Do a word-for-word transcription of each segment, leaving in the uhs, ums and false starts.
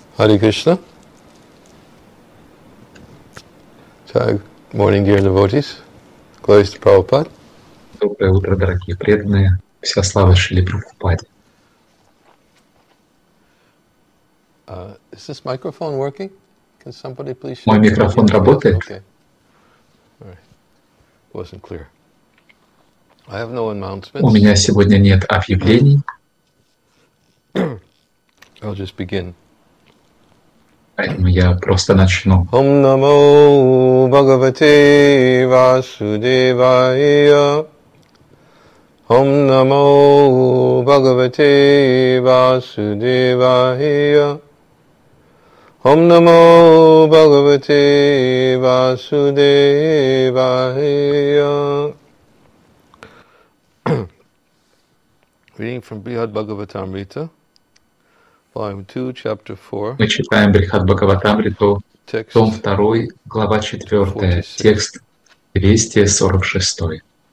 Hare Krishna. Good morning, dear devotees. Glories to Prabhupada. Доброе утро, дорогие преданные. Вся слава Шриле Прабхупаде. Uh, is this microphone working? Can somebody please show Мой me? микрофон Yes, работает? okay. All right. Wasn't clear. I have no announcements. У меня сегодня нет объявлений. I'll just begin. Поэтому я просто начну. Om Namo Bhagavate Vasudevaya. Om Namo Bhagavate Vasudevaya. Om Namo Bhagavate Vasudevaya. Reading from Brihad Bhagavatamrita, Volume two, Chapter four. Мы читаем Брихад Бхагаватамриту, том второй, глава четвёртая, текст двести сорок шесть.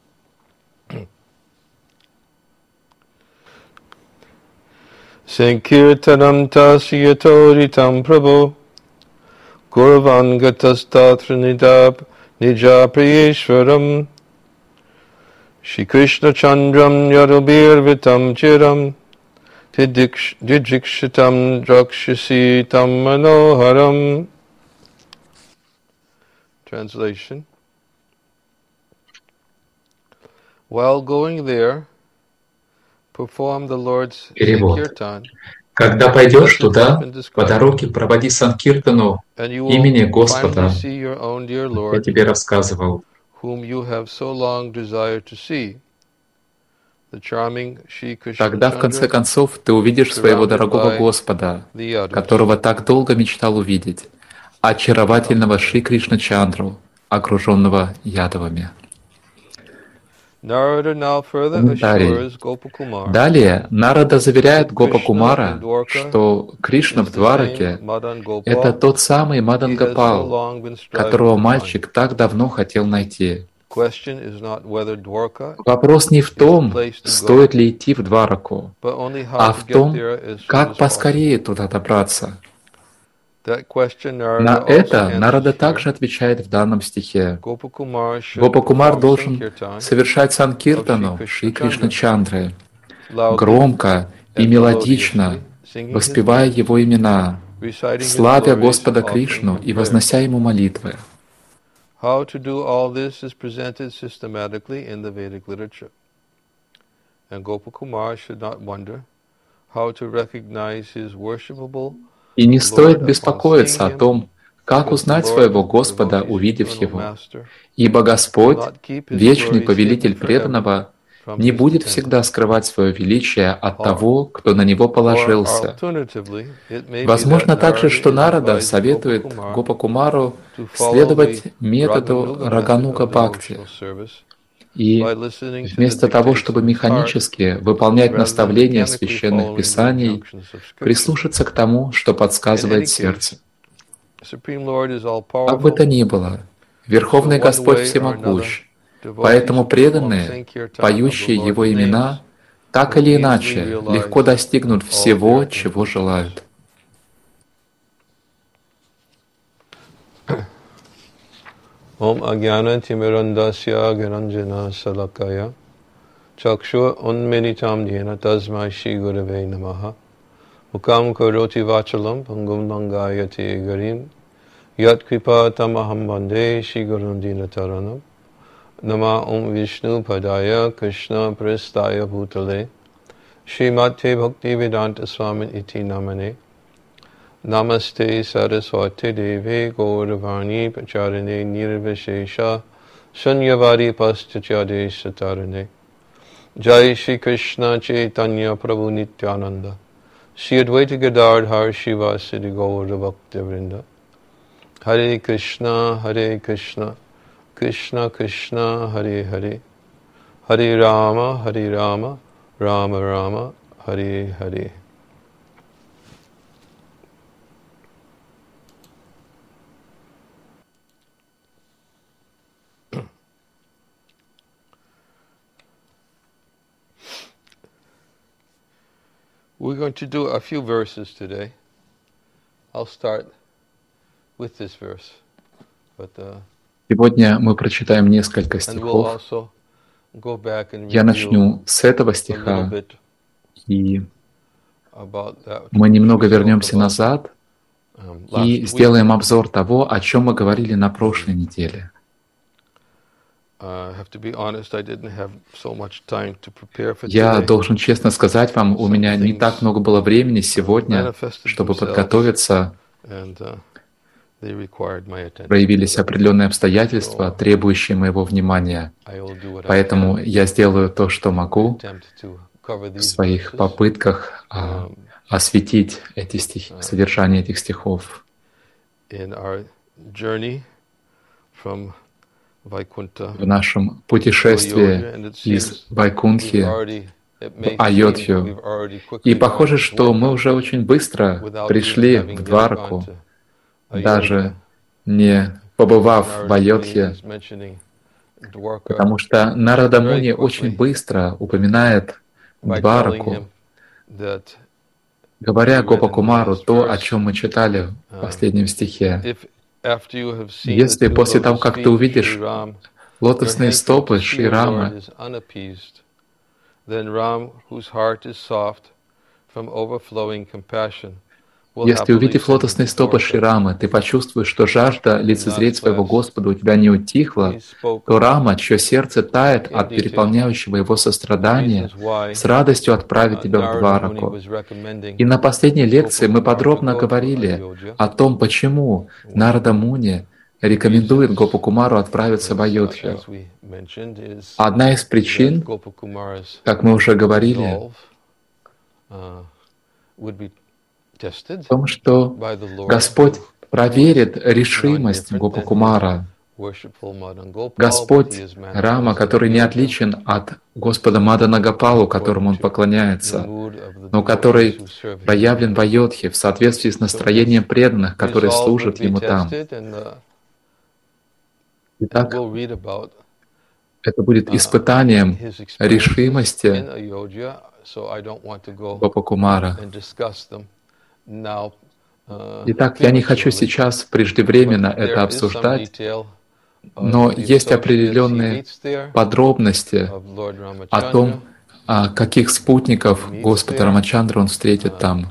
Sankirtanam tasyatoritam prabhu Gurvan gatastatra nidab nija priyeshwaram Shri Krishna Chandram Yadubirvitam Chiram Didikshitam Drakshasitam Manoharam. Translation. While going there, perform the Lord's Перевод. Sankirtan. Когда пойдешь туда, по дороге проводи Санкиртану имени Господа, я тебе рассказывал, whom you have so long desired to see. The charming Shri Krishna Тогда, в конце Chandra, концов, ты увидишь своего дорогого Господа, которого так долго мечтал увидеть, очаровательного Шри Кришна Чандру, окруженного ядовами. Narada now further Комментарий. assures Gopakumar Далее Нарада заверяет Гопакумара, что Кришна в Двараке — это тот самый Мадан Гопал, которого мальчик так давно хотел найти. Вопрос не в том, стоит ли идти в Двараку, а в том, как поскорее туда добраться. На это Нарада также отвечает в данном стихе. Гопакумар должен совершать санкиртану Шри Кришна Чандры, громко и мелодично воспевая его имена, славя Господа Кришну и вознося ему молитвы. How to do all this is presented systematically in the Vedic literature. And Gopakumar should not wonder how to recognize his worshipable И не стоит беспокоиться о том, как узнать своего Господа, увидев Его, ибо Господь, вечный повелитель преданного, не будет всегда скрывать свое величие от того, кто на Него положился. Возможно также, что Нарада советует Гопакумару следовать методу Рагануга Бхакти, и вместо того, чтобы механически выполнять наставления священных писаний, прислушаться к тому, что подсказывает сердце. Как бы то ни было, Верховный Господь всемогущ, поэтому преданные, поющие Его имена, так или иначе легко достигнут всего, чего желают. Om Agyana Timirandasya Gyananjana Salakaya Chakshur Unmilitam Yena Tasmai Shri Gurave Namaha Mukam Karoti Vachalam Pangum Langayati Garim Yat Kripa Tamaham Bande Shri Gurundina Taranam Nama Om Vishnu Padaya Krishna Prestaya Bhutale Shri Mate Bhakti Vedanta Swamin Iti Namane Namaste Saraswati Devi Gauravani Pacharane Nirvishesha Shunyavadi Paschachade Satarane Jai Shri Krishna Chaitanya Prabhu Nityananda Shri Advaita Gadadhar Shiva Siddhi Gaura Bhakti Vrinda Hare Krishna Hare Krishna Krishna Krishna Hare Hare Hare Rama Hare Rama Rama Rama Hare Hare. We're going to do a few verses today Сегодня мы прочитаем несколько стихов. Я начну с этого стиха, и мы немного вернемся назад и сделаем обзор того, о чем мы говорили на прошлой неделе. Я должен честно сказать вам, у меня не так много было времени сегодня, чтобы подготовиться. Проявились определенные обстоятельства, требующие моего внимания. Поэтому я сделаю то, что могу в своих попытках а, осветить эти стихи, содержание этих стихов. В нашем путешествии из Вайкунтхи в Айодхью. И похоже, что мы уже очень быстро пришли в Двараку, даже не побывав в Айодхе, потому что Нарада Муни очень быстро упоминает Двараку, говоря Гопакумару то, о чем мы читали в последнем стихе. Если после того, как ты увидишь лотосные стопы Шри Рамы, если, увидев лотосные стопы Шри Рамы, ты почувствуешь, что жажда лицезреть своего Господа у тебя не утихла, то Рама, чье сердце тает от переполняющего его сострадания, с радостью отправит тебя в Двараку. И на последней лекции мы подробно говорили о том, почему Нарада Муни рекомендует Гопакумару отправиться в Айодхью. Одна из причин, как мы уже говорили, в том, что Господь проверит решимость Гопакумара. Господь Рама, который не отличен от Господа Маданагапалу, которому он поклоняется, но который проявлен в Айодхе в соответствии с настроением преданных, которые служат ему там. Итак, это будет испытанием решимости Гопакумара. Итак, я не хочу сейчас преждевременно это обсуждать, но есть определенные подробности о том, каких спутников Господа Рамачандра он встретит там.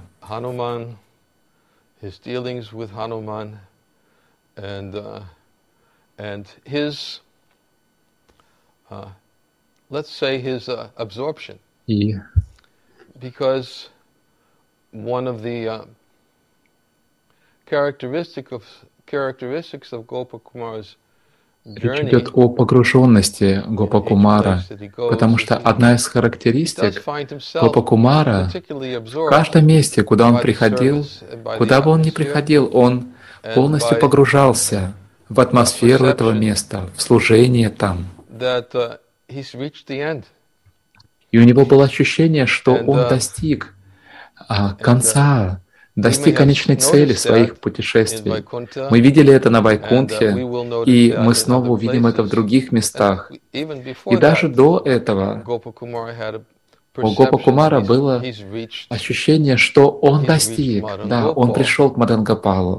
И one of the uh, characteristics of characteristics of Gopakumar's Речь идет о погруженности Гопакумара, потому что одна из характеристик Гопакумара в каждом месте, куда он приходил, куда бы он ни приходил, он полностью погружался в атмосферу этого места, в служение там. И у него было ощущение, что он достиг конца, достиг конечной цели своих путешествий. Мы видели это на Вайкунтхе, и мы снова увидим это в других местах. И даже до этого у Гопакумара было ощущение, что он достиг, да, он пришел к Мадангапалу.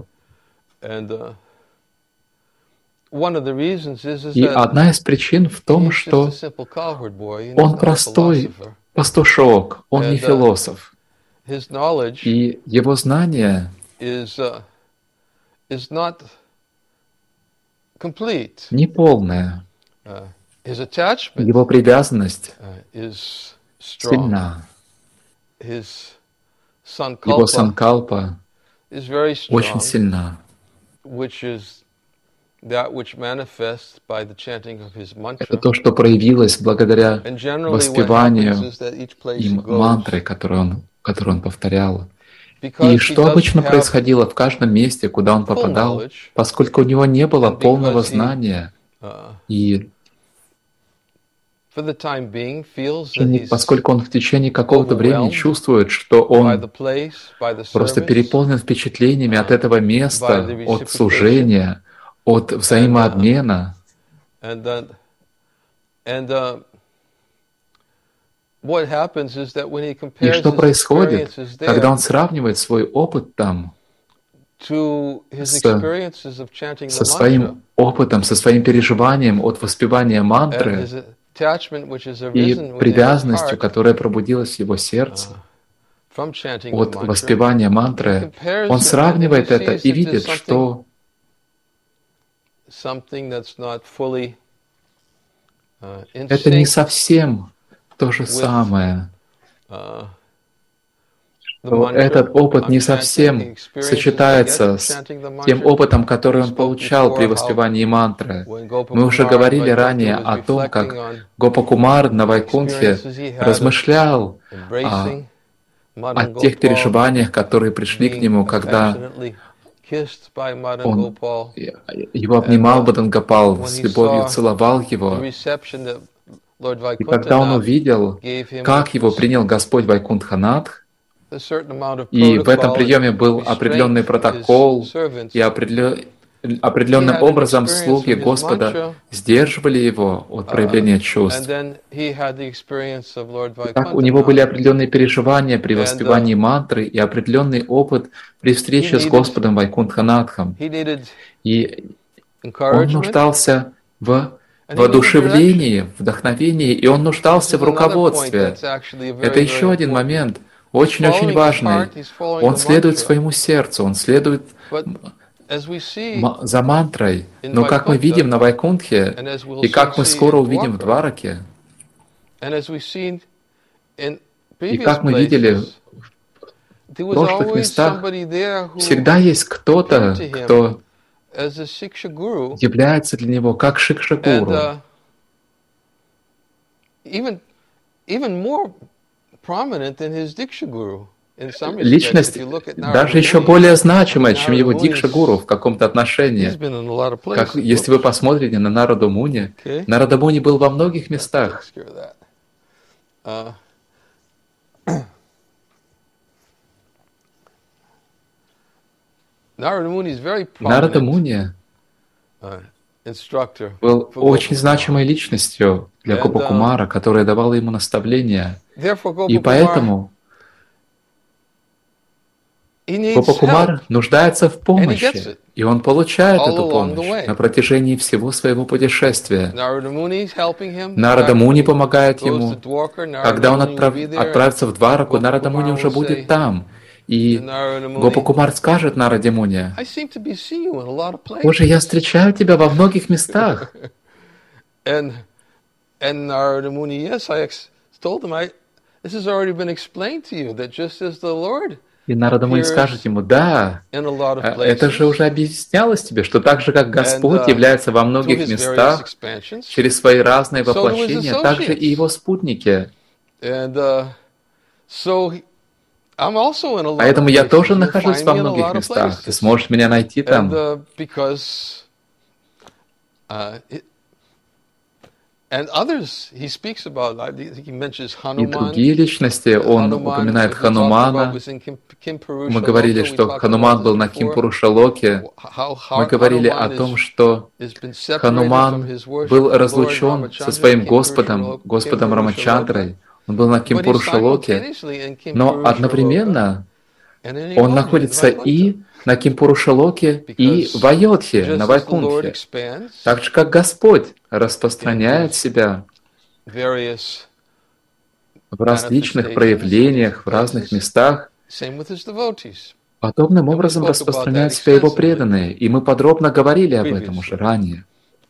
И одна из причин в том, что он простой пастушок, он не философ. И его знание не полное. Его привязанность сильна. Его санкалпа очень сильна. Это то, что проявилось благодаря воспеванию им мантры, которую он, которую он повторял. И что обычно происходило в каждом месте, куда он попадал, поскольку у него не было полного знания, и поскольку он в течение какого-то времени чувствует, что он просто переполнен впечатлениями от этого места, от служения, от взаимообмена. И что происходит, когда он сравнивает свой опыт там с, со своим опытом, со своим переживанием от воспевания мантры и привязанностью, которая пробудилась в его сердце от воспевания мантры, он сравнивает это и видит, что это не совсем то же самое. Этот опыт не совсем сочетается с тем опытом, который он получал при воспевании мантры. Мы уже говорили ранее о том, как Гопакумар на Вайкунтхе размышлял о, о тех переживаниях, которые пришли к нему, когда он, его обнимал Бадангапал, с любовью целовал его. И когда он увидел, как его принял Господь Вайкунтханатх, и в этом приеме был определенный протокол, и определенным образом слуги Господа сдерживали его от проявления чувств. Так у него были определенные переживания при воспевании мантры и определенный опыт при встрече с Господом Вайкунтханатхом. И он нуждался в воодушевлении, вдохновении, и он нуждался в руководстве. Это еще один момент, очень-очень важный. Он следует своему сердцу, он следует за мантрой. Но как мы видим на Вайкунтхе, и как мы скоро увидим в Двараке, и как мы видели в прошлых местах, всегда есть кто-то, кто является для него как шикша-гуру. Личность даже еще более значимая, чем его дикша-гуру в каком-то отношении. Как, если вы посмотрите на Нараду Муни, Нарада Муни был во многих местах. Нарада Муни был очень значимой личностью для Гопакумара, которая давала ему наставления. И поэтому Гопакумар нуждается в помощи, и он получает эту помощь на протяжении всего своего путешествия. Нарада Муни помогает ему. Когда он отправ... отправится в Двараку, Нарада Муни уже будет там. И Гопакумар скажет Нараде Муни: «Боже, я встречаю тебя во многих местах». И Нарада Муни скажет ему: «Да, это же уже объяснялось тебе, что так же, как Господь является во многих местах через свои разные воплощения, так же и его спутники». Поэтому я тоже нахожусь во многих местах. Ты сможешь меня найти там. И другие личности, он упоминает Ханумана. Мы говорили, что Хануман был на Кимпурушалоке. Мы говорили о том, что Хануман был разлучен со своим Господом, Господом Рамачандрой. Он был на Кимпурушалоке, но одновременно он находится и на Кимпурушалоке, и в Айодхе, на Вайкунтхе. Так же, как Господь распространяет себя в различных проявлениях, в разных местах, подобным образом распространяют себя его преданные. И мы подробно говорили об этом уже ранее.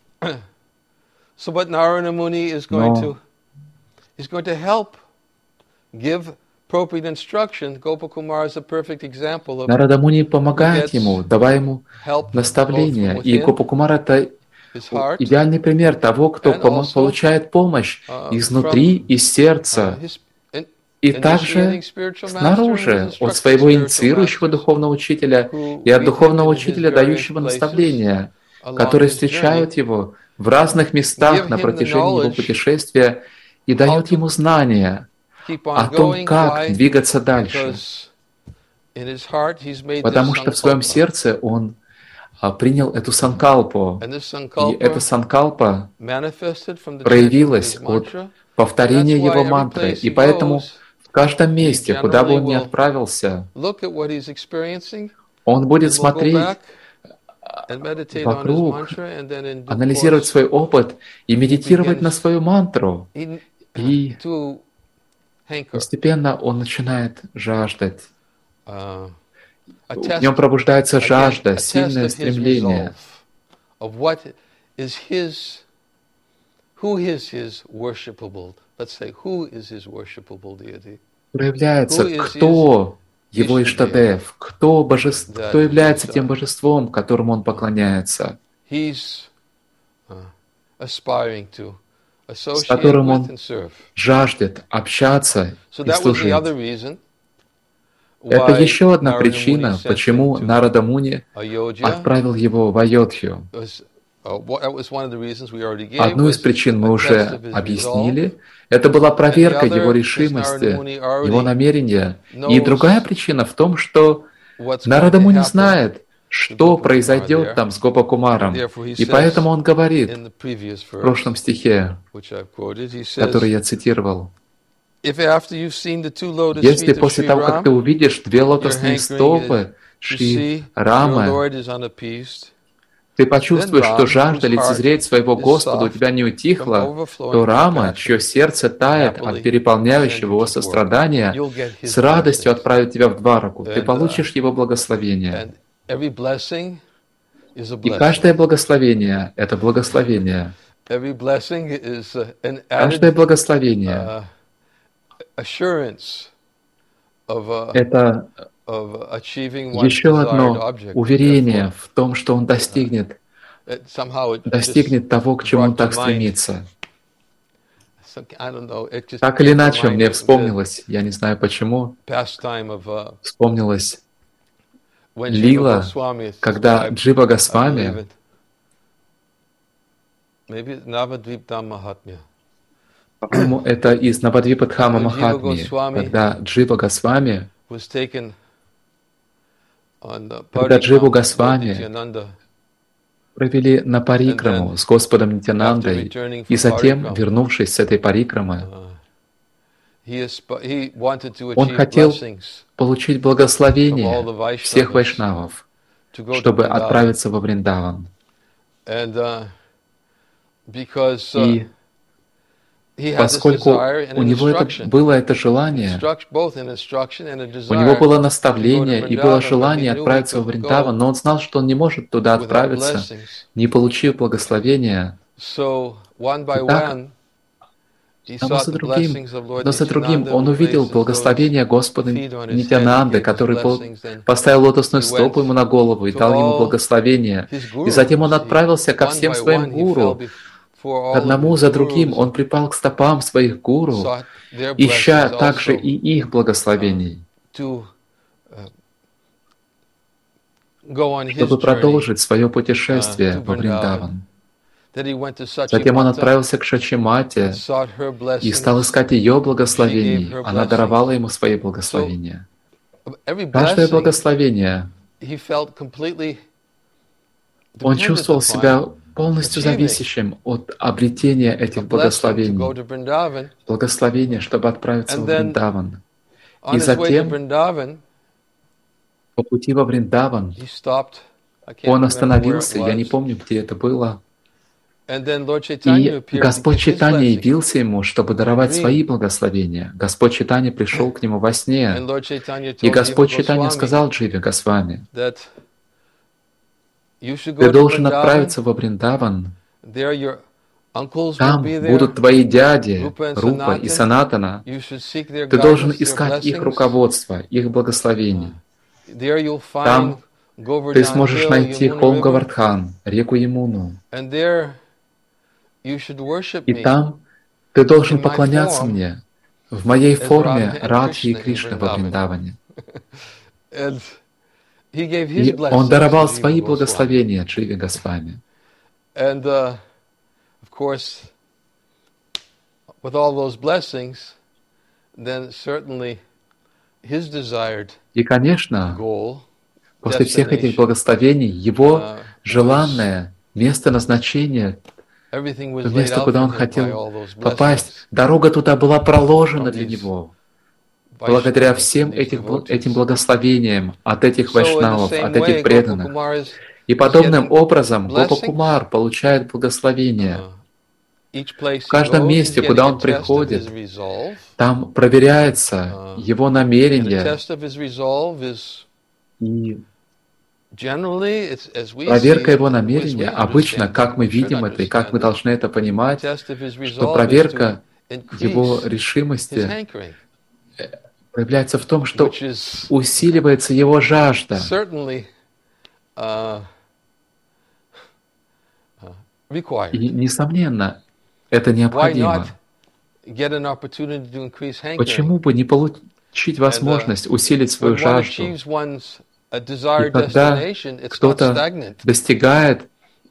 Но He's going to help give appropriate instruction. Gopal is a perfect example of Нарада Муни помогает ему, давая ему наставления. И Гопакумар — это идеальный пример того, кто пом- получает помощь изнутри, из сердца, и также снаружи, от своего инициирующего духовного учителя и от духовного учителя, дающего наставления, которые встречают его в разных местах на протяжении его путешествия и дают ему знания о том, как двигаться дальше. Потому что в своем сердце он принял эту санкалпу, и эта санкалпа проявилась от повторения его мантры. И поэтому в каждом месте, куда бы он ни отправился, он будет смотреть вокруг, анализировать свой опыт и медитировать на свою мантру. И постепенно он начинает жаждать. В нем пробуждается жажда, сильное стремление. Проявляется, кто его Иштадев, кто, божеств, кто является тем божеством, которому он поклоняется, с которым он жаждет общаться и служить. Это еще одна причина, почему Нарада Муни отправил его в Айодхью. Одну из причин мы уже объяснили. Это была проверка его решимости, его намерения. И другая причина в том, что Нарада Муни знает, что произойдет там с Гопакумаром. И поэтому он говорит в прошлом стихе, который я цитировал: если после того, как ты увидишь две лотосные стопы Шри Рамы, ты почувствуешь, что жажда лицезреть своего Господа у тебя не утихла, то Рама, чье сердце тает от переполняющего его сострадания, с радостью отправит тебя в Двараку. Ты получишь его благословение. И каждое благословение — это благословение. Каждое благословение — это еще одно уверение в том, что он достигнет, достигнет того, к чему он так стремится. Так или иначе, мне вспомнилось, я не знаю почему, вспомнилось лила, когда Джива Госвами, по-моему, это из Навадвипадхама Махатми, когда Джива Госвами, когда Дживу Госвами провели на парикраму с Господом Нитянандой, и затем, вернувшись с этой парикрамы, он хотел получить благословение всех вайшнавов, чтобы отправиться во Вриндаван. И поскольку у него это, было это желание, у него было наставление и было желание отправиться во Вриндаван, но он знал, что он не может туда отправиться, не получив благословения. Итак, одно за другим, одно за другим он увидел благословение Господа Нитянанды, который поставил лотосную стопу ему на голову и дал ему благословение. И затем он отправился ко всем своим гуру. Одному за другим он припал к стопам своих гуру, ища также и их благословений, чтобы продолжить свое путешествие во Вриндаван. Затем он отправился к Шачимате и стал искать ее благословений. Она даровала ему свои благословения. Каждое благословение, он чувствовал себя полностью зависящим от обретения этих благословений. Благословения, чтобы отправиться в Вриндаван. И затем, по пути во Вриндаван, он остановился, я не помню, где это было, и Господь Чайтанья явился ему, чтобы даровать свои благословения. Господь Чайтанья пришел к нему во сне, и Господь Чайтанья сказал Дживе Госвами: ты должен отправиться во Вриндаван. Там будут твои дяди, Рупа и Санатана. Ты должен искать их руководство, их благословение. Там ты сможешь найти холм Гавардхан, реку Ямуну. И там ты должен поклоняться мне в моей форме Радхи и Кришны во Вриндаване. И он даровал свои благословения Дживе Госвами. И, конечно, после всех этих благословений, его желанное место назначения, то место, куда он хотел попасть, дорога туда была проложена для него. благодаря всем этих, этим благословениям от этих вайшнавов, от этих преданных. И подобным образом Гопакумар получает благословение. В каждом месте, куда он приходит, там проверяется его намерение. И проверка его намерения, обычно, как мы видим это и как мы должны это понимать, что проверка его решимости проявляется в том, что усиливается его жажда. И, несомненно, это необходимо. Почему бы не получить возможность усилить свою жажду? И когда кто-то достигает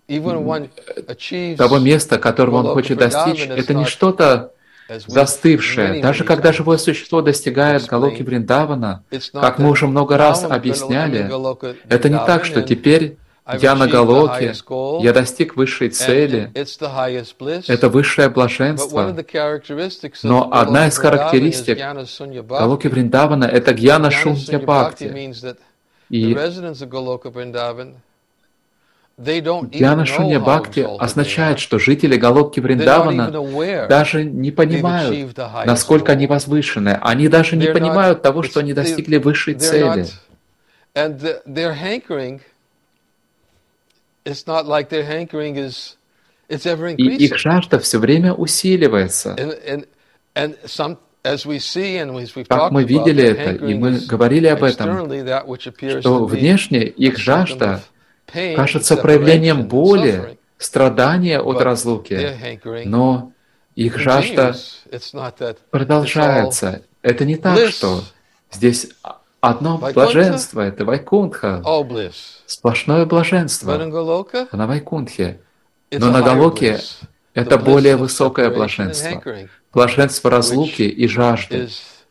того места, которого он хочет достичь, это не что-то застывшее. Даже когда живое существо достигает Галоки Вриндавана, как мы уже много раз объясняли, это не так, что теперь я на Галоке, я достиг высшей цели, это высшее блаженство. Но одна из характеристик Галоки Вриндавана — это Гьяна Шунья Бхакти. И Гьяна Шунья Бхакти означает, что жители Галоки Вриндавана даже не понимают, насколько они возвышены. Они даже не понимают того, что они достигли высшей цели. И их жажда все время усиливается. Как мы видели это, и мы говорили об этом, что внешне их жажда кажется проявлением боли, страдания от разлуки, но их жажда продолжается. Это не так, что здесь одно блаженство, это Вайкунтха, сплошное блаженство на Вайкунтхе. Но на Галоке это более высокое блаженство, блаженство разлуки и жажды.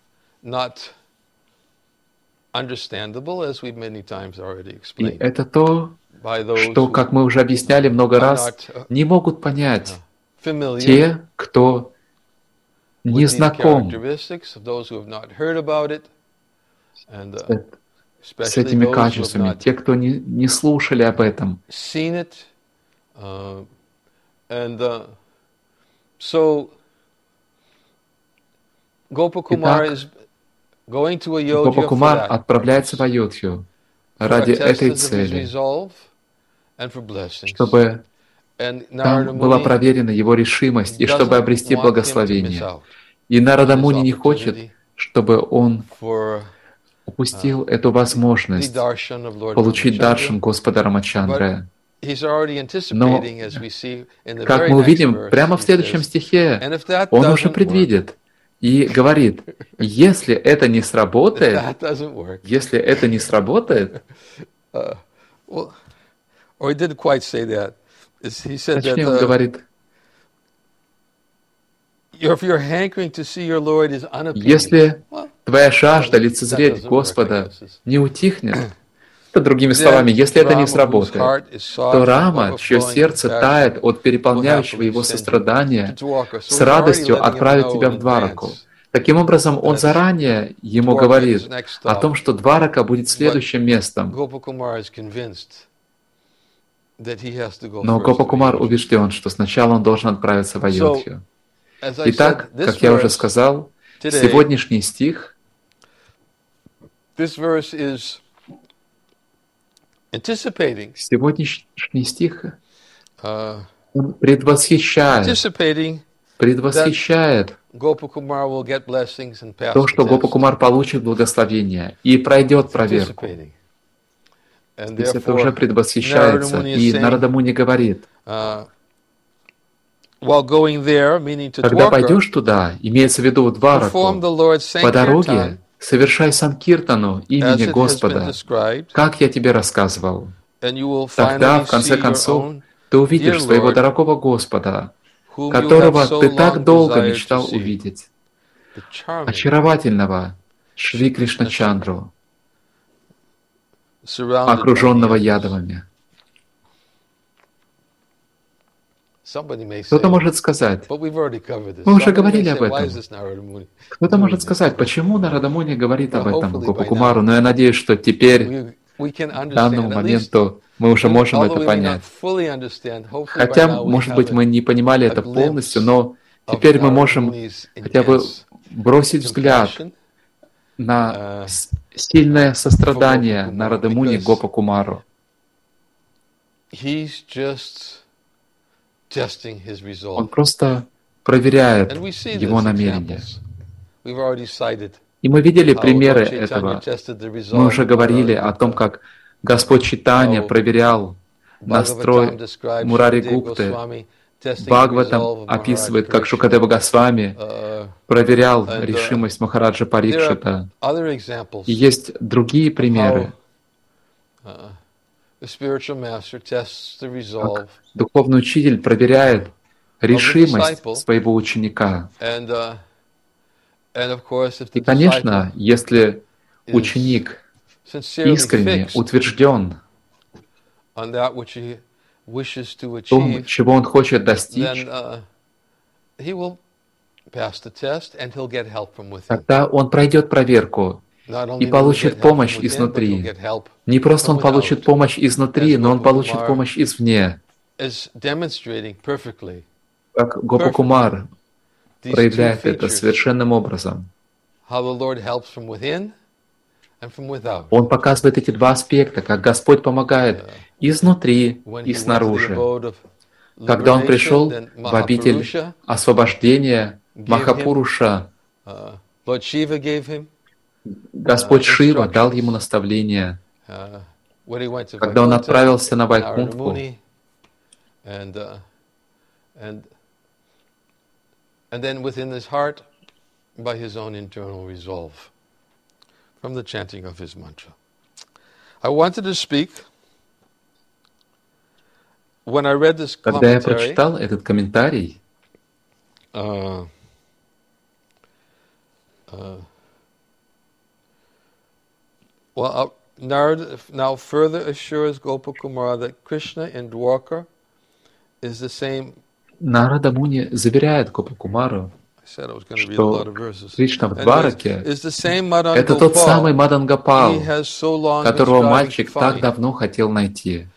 И это то, что, как мы уже объясняли много раз, не могут понять те, кто не знаком с этими качествами, те, кто не, не слушали об этом. Итак, Гопакумар отправляется в Айодхью ради этой цели, чтобы там была проверена его решимость и чтобы обрести благословение. И Нарада Муни не хочет, чтобы он упустил эту возможность получить даршан Господа Рамачандры. Но, как мы увидим, прямо в следующем стихе он уже предвидит и говорит, если это не сработает, если это не сработает, точнее он говорит, если твоя жажда лицезреть Господа не утихнет, другими словами, если это не сработает, то Рама, чье сердце тает от переполняющего его сострадания, с радостью отправит тебя в Двараку. Таким образом, он заранее ему говорит о том, что Дварака будет следующим местом. Но Гопакумар убежден, что сначала он должен отправиться в Айодхью. Итак, как я уже сказал, сегодняшний стих Сегодняшний стих он предвосхищает, предвосхищает то, что Гопакумар получит благословение и пройдет проверку. Здесь это уже предвосхищается. И Нарада Муни говорит, когда пойдешь туда, имеется в виду в Двараку, по дороге совершай санкиртану имени Господа, как я тебе рассказывал. Тогда, в конце концов, ты увидишь своего дорогого Господа, которого ты так долго мечтал увидеть, очаровательного Шри Кришначандру, окруженного ядовами. Кто-то может сказать, мы уже говорили об этом. Кто-то может сказать, почему Нарадамуни говорит об этом Гопакумару, но я надеюсь, что теперь, к данному моменту, мы уже можем это понять. Хотя, может быть, мы не понимали это полностью, но теперь мы можем хотя бы бросить взгляд на сильное сострадание Нарадамуни Гопакумару. Он просто проверяет его намерения. И мы видели примеры этого. Мы уже говорили о том, как Господь Чайтанья проверял настрой Мурари Гупты. Бхагаватам описывает, как Шукадева Госвами проверял решимость Махараджа Парикшита. И есть другие примеры, как духовный учитель проверяет решимость своего ученика. И, конечно, если ученик искренне утвержден в том, чего он хочет достичь, тогда он пройдет проверку и получит помощь изнутри. Не просто он получит помощь изнутри, но он получит помощь извне. Как Гопакумар проявляет это совершенным образом. Он показывает эти два аспекта, как Господь помогает изнутри и снаружи. Когда он пришел в обитель освобождения Махапуруша, Господь Шива дал ему наставление. Когда он отправился на Вайкунтху, and then within his heart, by his own internal resolve, from the chanting of his mantra. I wanted to speak, when I read this commentary, когда я прочитал этот комментарий, uh, uh, well, uh, Narada now further assures Gopakumara that Krishna in Dwarka is the same. Нарада Муни заверяет Гопакумару, что Кришна в Двараке — это тот самый Мадан Гопал, которого мальчик так давно хотел найти.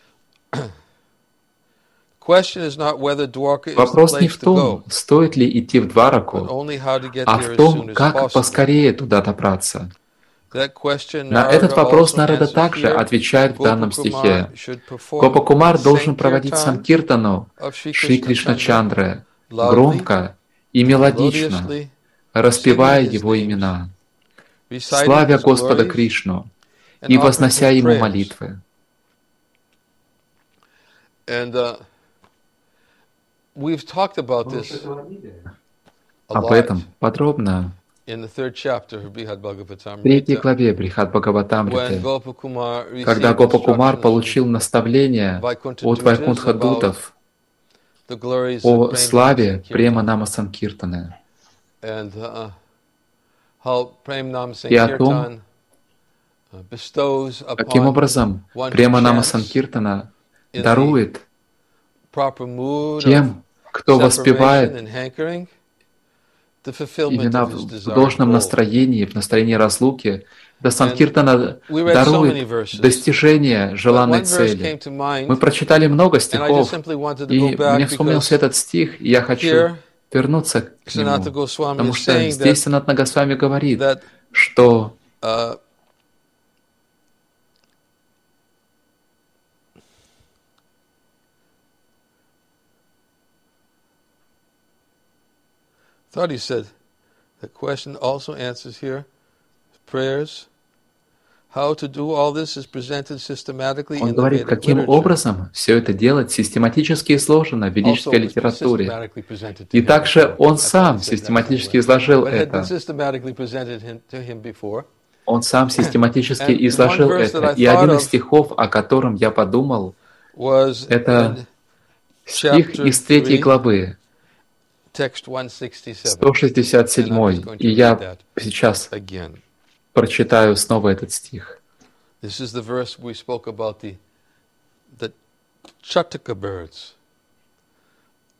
Вопрос не в том, стоит ли идти в Двараку, а в том, как поскорее туда добраться. На этот вопрос Нарада также отвечает в данном стихе. Гопакумар должен проводить санкиртану Шри Кришна Чандры громко и мелодично, распевая его имена, славя Господа Кришну и вознося ему молитвы. Об этом подробно в третьей главе Брихад-Бхагаватамриты, когда Гопакумар получил наставление от Вайкунтха-дутов о славе Према-нама Санкиртаны и о том, каким образом Према-нама Санкиртана дарует тем, кто воспевает именно в должном настроении, в настроении разлуки, да Санкиртана дарует достижение желанной цели. Мы прочитали много стихов, и мне вспомнился этот стих, и я хочу вернуться к нему, потому что здесь Санатана Госвами говорит, что thought he said the question also answers here prayers. How to do all this is presented systematically. Он говорит, каким образом все это делать систематически изложено в ведической литературе. И также он сам систематически изложил это. Он сам систематически изложил это. И один из стихов, о котором я подумал, это стих из третьей главы, сто шестьдесят седьмой, и я сейчас прочитаю снова этот стих.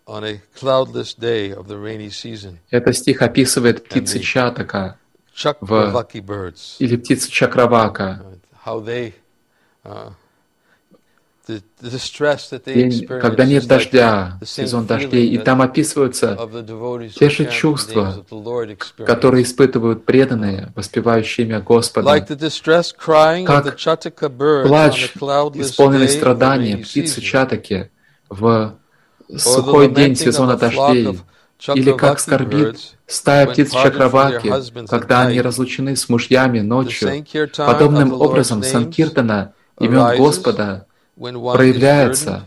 Этот стих описывает птицы Чатака в, или птицы Чакравака. День, когда нет дождя, сезон дождей, и там описываются те же чувства, которые испытывают преданные, воспевающие имя Господа, как плач, исполненный страдания птицы Чатаки в сухой день сезона дождей, или как скорбит стая птиц Чакраваки, когда они разлучены с мужьями ночью. Подобным образом Санкиртана имен Господа проявляется,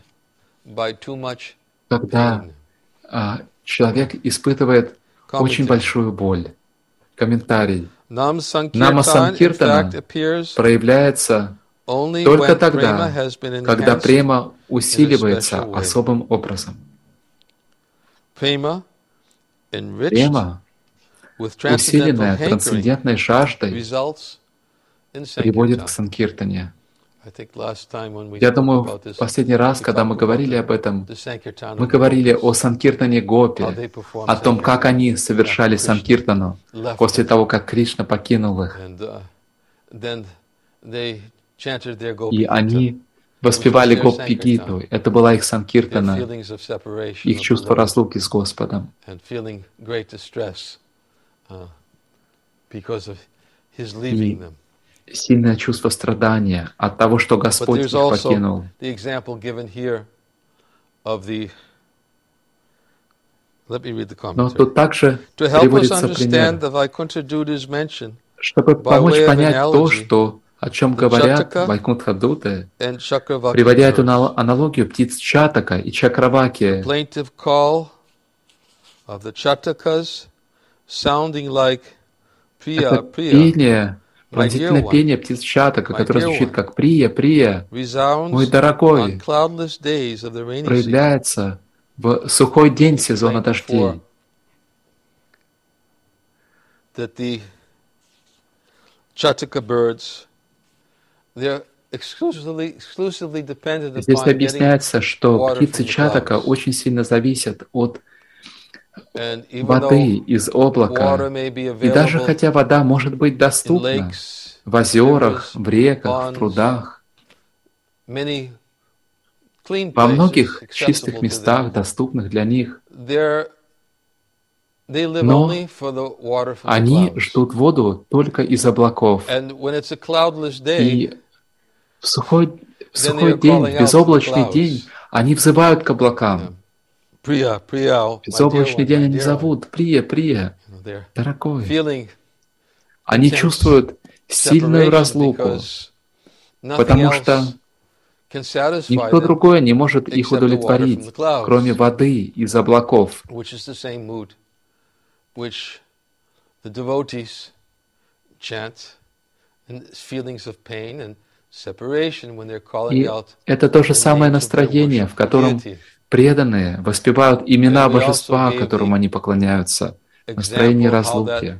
когда а, человек испытывает очень большую боль. Комментарий. Нама Санкиртана проявляется только тогда, когда према усиливается особым образом. Према, усиленная трансцендентной жаждой, приводит к Санкиртане. Я думаю, в последний раз, когда мы говорили об этом, мы говорили о Санкиртане Гопи, о том, как они совершали Санкиртану после того, как Кришна покинул их. И они воспевали Гопи-гиту. Это была их Санкиртана, их чувство разлуки с Господом. И сильное чувство страдания от того, что Господь их покинул. Но тут также приводится пример, чтобы помочь понять то, что, о чем говорят Вайкунтха-дуты, приводя эту аналогию птиц Чатака и Чакраваки. Это пение, пронзительное пение птиц Чатака, которое звучит как «Прия, Прия, мой дорогой», проявляется в сухой день сезона дождей. Здесь объясняется, что птицы Чатака очень сильно зависят от воды из облака. И даже хотя вода может быть доступна в озерах, в реках, в прудах, во многих чистых местах, доступных для них, но они ждут воду только из облаков. И в сухой, в сухой день, в безоблачный день, они взывают к облакам. В безоблачный день они зовут «Прия, Прия, дорогой». Они чувствуют сильную разлуку, потому что никто другой не может их удовлетворить, кроме воды из облаков. И это то же самое настроение, в котором преданные воспевают имена божества, которому они поклоняются, настроение разлуки.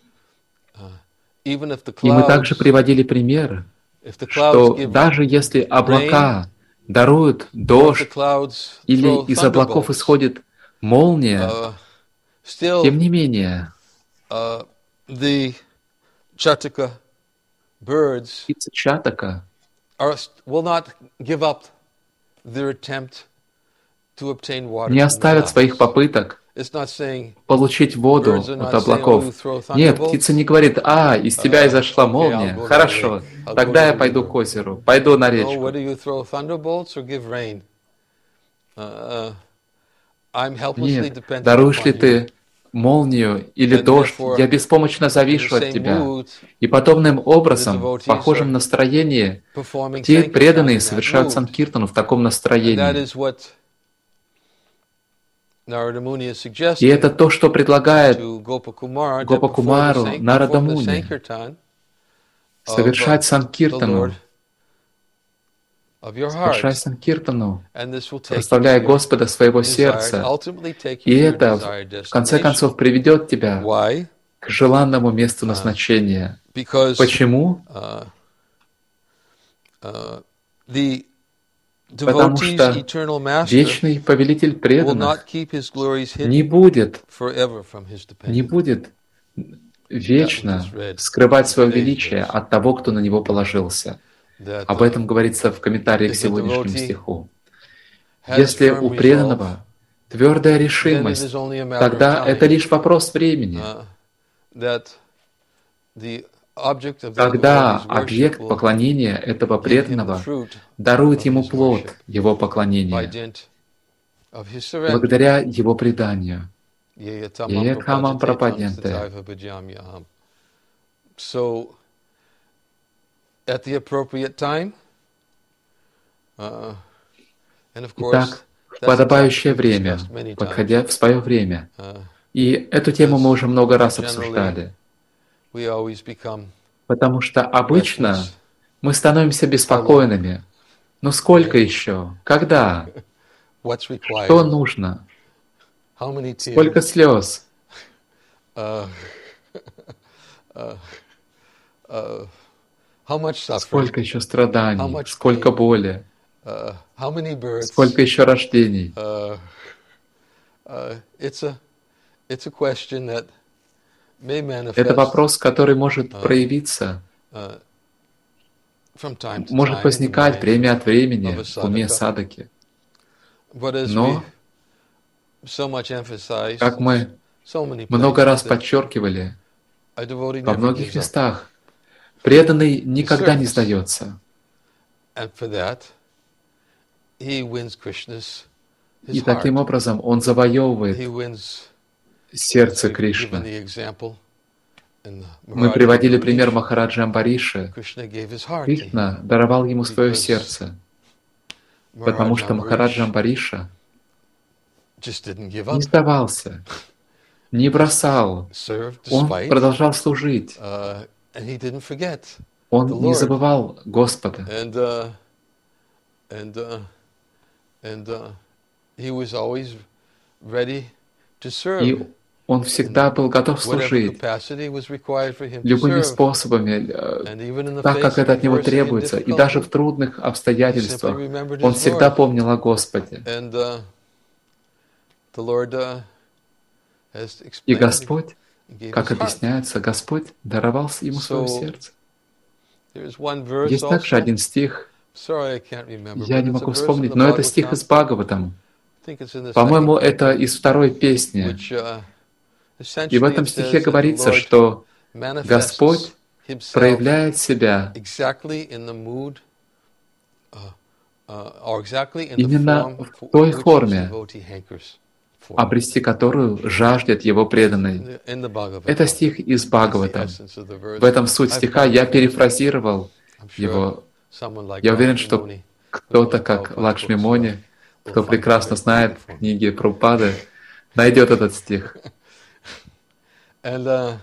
И мы также приводили пример, что даже если облака даруют дождь или из облаков исходит молния, тем не менее, птицы Чатака не оставят своих попыток получить воду от облаков. Нет, птица не говорит: «А, из тебя изошла молния. Хорошо, тогда я пойду к озеру, пойду на речку». Нет, даруешь ли ты молнию или дождь, я беспомощно завишу от тебя. И подобным образом, в похожем настроении, те преданные совершают санкиртану в таком настроении. И это то, что предлагает Гопакумару Нарада Муни, совершать санкиртану, совершать санкиртану, прославляя Господа своего сердца. И это, в конце концов, приведет тебя к желанному месту назначения. Почему? Потому что вечный повелитель преданных не будет, не будет вечно скрывать свое величие от того, кто на него положился. Об этом говорится в комментарии к сегодняшнему стиху. Если у преданного твердая решимость, тогда это лишь вопрос времени. Тогда объект поклонения этого преданного дарует ему плод его поклонения благодаря его преданию. Екамам прападьянте. Итак, в подобающее время, подходя в свое время. И эту тему мы уже много раз обсуждали. Потому что обычно мы становимся беспокойными. Но сколько еще? Когда? Что нужно? Сколько слез? Сколько еще страданий? Сколько боли? Сколько еще рождений? Это вопрос, который может проявиться, может возникать время от времени в уме садаки. Но, как мы много раз подчеркивали, во многих местах преданный никогда не сдается. И таким образом он завоевывает сердце Кришны. Мы приводили пример Махараджи Амбариши. Кришна даровал ему свое сердце, потому что Махараджа Амбариша не сдавался, не бросал. Он продолжал служить. Он не забывал Господа. И он всегда был готов служить любыми способами, так как это от него требуется. И даже в трудных обстоятельствах он всегда помнил о Господе. И Господь, как объясняется, Господь даровал ему свое сердце. Есть также один стих, я не могу вспомнить, но это стих из Бхагаватам. По-моему, это из второй песни. И в этом стихе говорится, что Господь проявляет себя именно в той форме, обрести которую жаждет его преданный. Это стих из Бхагавата. В этом суть стиха. Я перефразировал его. Я уверен, что кто-то, как Лакшми Мони, кто прекрасно знает книги Прабхупады, найдет этот стих. And uh,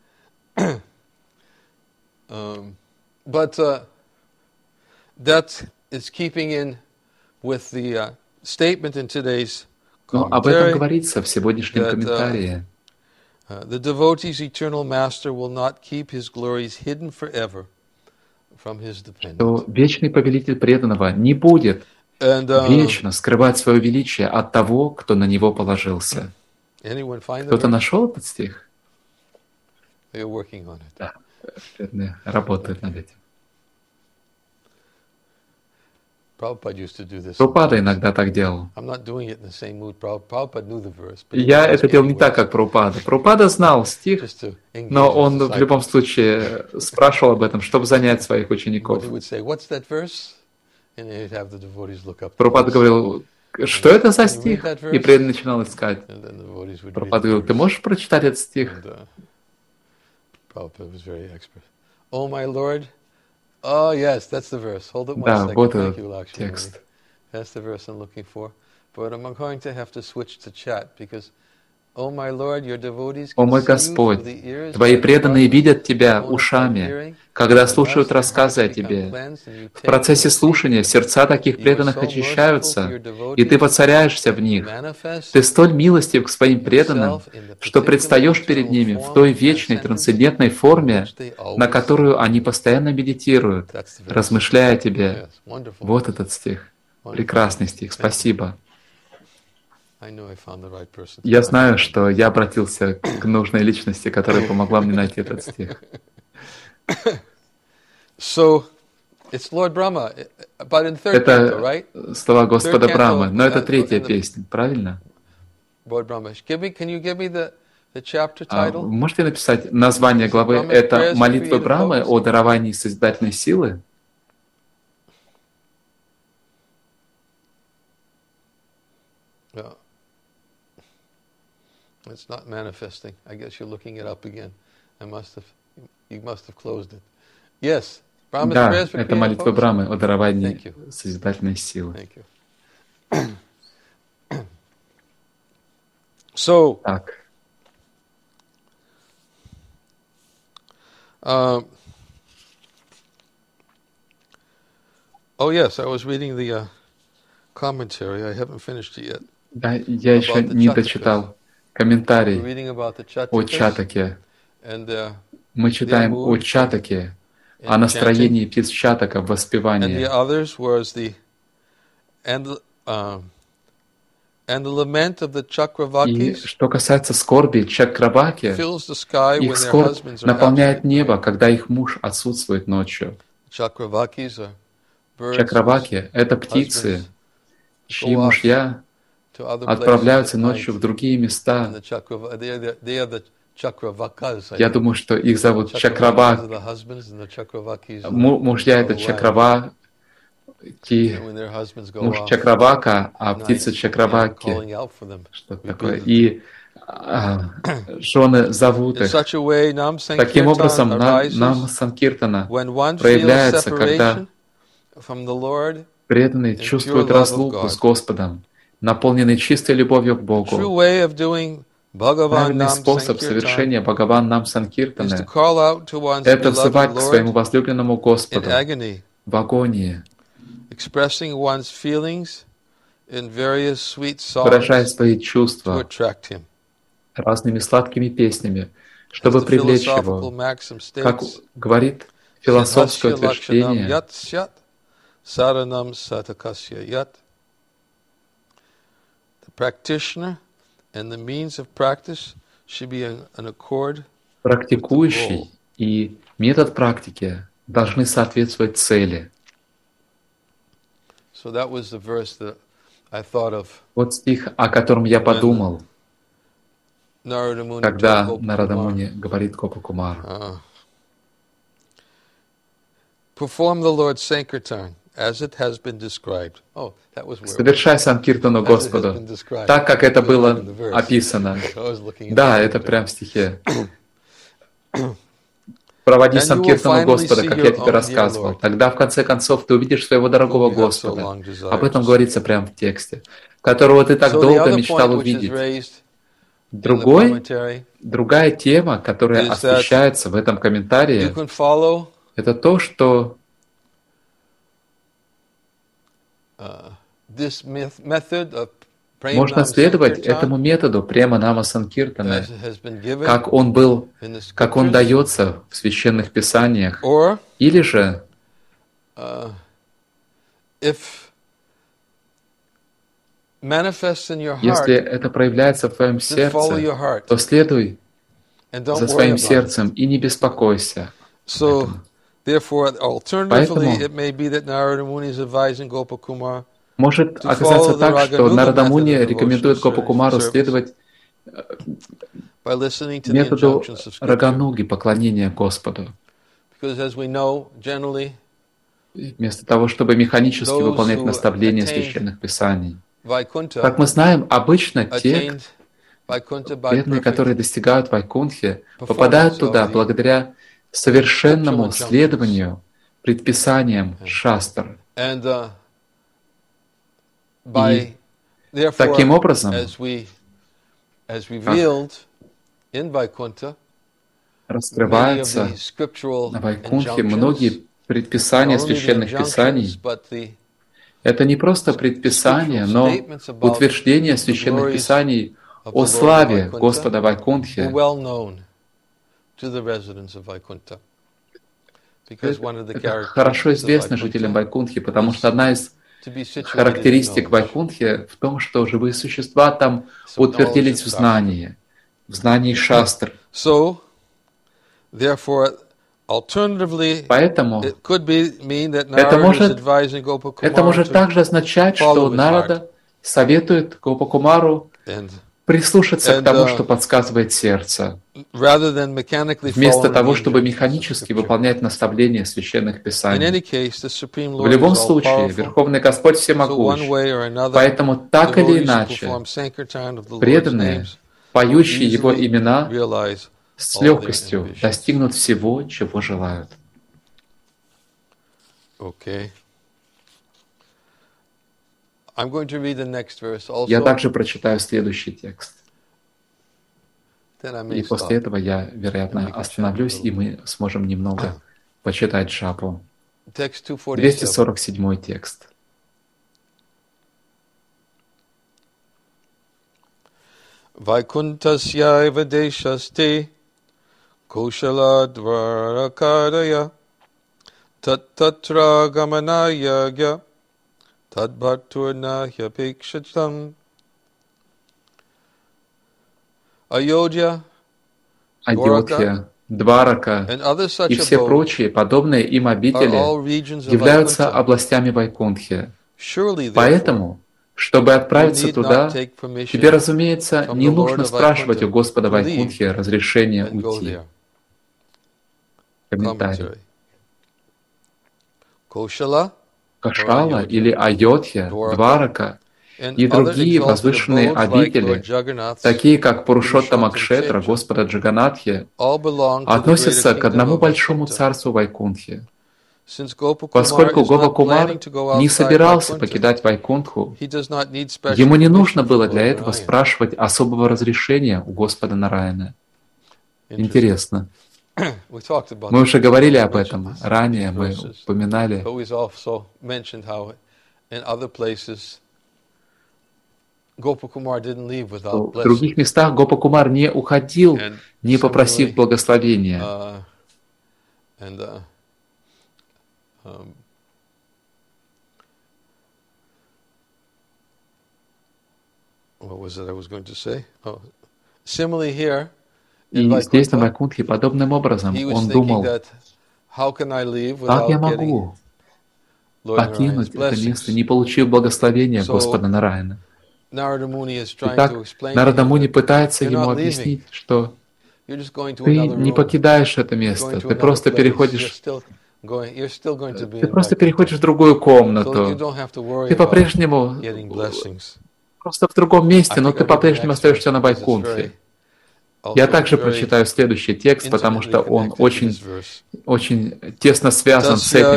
um, but uh, that is keeping in with the uh, statement in today's Но об этом говорится в сегодняшнем комментарии. Uh, the devotee's eternal master will not keep his glories hidden forever from his dependents. Что вечный повелитель преданного не будет And, uh, вечно скрывать свое величие от того, кто на него положился. Кто-то нашел этот стих? Да, преданные работают над этим. Прабхупада иногда так делал. Я это делал не так, как Прабхупада. Прабхупада знал стих, но он в любом случае спрашивал об этом, чтобы занять своих учеников. Прабхупада говорил, что это за стих? И преданный начинал искать. Прабхупада говорил, ты можешь прочитать этот стих? Prabhupada was very expert. Oh my Lord, oh yes, that's the verse. Hold it one да, second. Вот Thank you, Lakshmi. Текст. That's the verse I'm looking for. But I'm going to have to switch to chat because, oh my Lord, your devotees. О мой Господь, Твои преданные видят Тебя ушами, когда слушают рассказы о Тебе. В процессе слушания сердца таких преданных очищаются, и Ты воцаряешься в них. Ты столь милостив к своим преданным, что предстаешь перед ними в той вечной трансцендентной форме, на которую они постоянно медитируют, размышляя о Тебе. Вот этот стих. Прекрасный стих, спасибо. Я знаю, что я обратился к нужной личности, которая помогла мне найти этот стих. Это слова Господа Брахмы, но это третья песня, правильно? А можете написать название главы? Это молитва Брахмы о даровании созидательной силы? It's not manifesting. I guess you're looking it up again. I must have, you must have closed it. Yes. Да, это молитва Брахмы о даровании созидательной силы. So, так. Uh, oh yes, I was reading the uh, commentary. I haven't finished it yet. Да, я еще не дочитал комментарий о Чатаке. Мы читаем о Чатаке, о настроении птиц Чатака в воспевании. И что касается скорби Чакраваки, их скорбь наполняет небо, когда их муж отсутствует ночью. Чакраваки — это птицы, чьи мужья отправляются ночью в другие места. Я думаю, что их зовут Чакравак. Мужья — это Чакраваки, муж Чакравака, а птица Чакраваки. Что-то такое. И а, жены зовут их. Таким образом, нам Санкиртана проявляется, когда преданный чувствует разлуку с Господом, наполненный чистой любовью к Богу. Правильный способ совершения Бхагаван Нам Санкиртаны — это взывать к своему возлюбленному Господу в агонии, выражая свои чувства разными сладкими песнями, чтобы привлечь его. Как говорит философское утверждение, практикующий и метод практики должны соответствовать цели. Вот стих, о котором я подумал, когда Нарада Муни говорит Гопа Кумару. Perform the Lord's Sankirtan as it has been described. Oh, that was where. Совершай Санкиртану Господу, так как это было описано. Да, это прям в стихе. Проводи Санкиртану Господа, как я тебе рассказывал. Тогда, в конце концов, ты увидишь своего дорогого Господа. Об этом говорится прямо в тексте, которого ты так долго мечтал увидеть. Другой, другая тема, которая освещается в этом комментарии, это то, что можно следовать этому методу према нама санкиртаны, как он был, как он дается в священных писаниях, или же, если это проявляется в твоем сердце, то следуй за своим сердцем и не беспокойся. Поэтому может оказаться так, что Нарада Муни рекомендует Гопа Кумару следовать методу рагануги, поклонения Господу. Вместо того, чтобы механически выполнять наставления священных писаний. Как мы знаем, обычно те преданные, которые достигают Вайкунтхи, попадают туда благодаря совершенному следованию предписаниям шастр. И таким образом, раскрываются на Вайкунтхе многие предписания священных писаний. Это не просто предписание, но утверждение священных писаний о славе Господа Вайкунтхи. Это хорошо известно жителям Вайкунтхи, потому что одна из характеристик Вайкунтхи в том, что живые существа там утвердились в знании, в знании шастр. Поэтому это может, это может также означать, что Нарада советует Гопакумару прислушаться к тому, что подсказывает сердце, вместо того, чтобы механически выполнять наставления священных писаний. В любом случае, Верховный Господь всемогущ, поэтому так или иначе, преданные, поющие Его имена, с легкостью достигнут всего, чего желают. Okay. Я также прочитаю следующий текст. И после этого я, вероятно, остановлюсь, и мы сможем немного почитать джапу. двести сорок седьмой текст. Vaikuntasya vadeshasте Koshala dvarakadaya Tattatra gamanaya Tadbhaturna hyapekshatam Ayodhya, Айодхья, Дварака и все прочие, подобные им обители, являются областями Вайкунтхи. Поэтому, чтобы отправиться туда, тебе, разумеется, не нужно спрашивать у Господа Вайкунтхи разрешения уйти. Комментарий. Кошала или Айодхья, Дварака и другие возвышенные обители, такие как Пурушоттама Кшетра Господа Джаганатхи, относятся к одному большому царству Вайкунтхи. Поскольку Гопакумар не собирался покидать Вайкунтху, ему не нужно было для этого спрашивать особого разрешения у Господа Нараяны. Интересно. Мы уже говорили об этом. Ранее мы упоминали, что в других местах Гопакумар не уходил, не попросив благословения. И здесь, на Вайкунтхе, подобным образом он думал, как я могу покинуть это место, не получив благословения Господа Нараяны. Итак, Нарада Муни пытается ему объяснить, что ты не покидаешь это место, ты просто переходишь, ты просто переходишь в другую комнату. Ты по-прежнему просто в другом месте, но ты по-прежнему остаешься на Вайкунтхе. Я также прочитаю следующий текст, потому что он очень, очень тесно связан с этим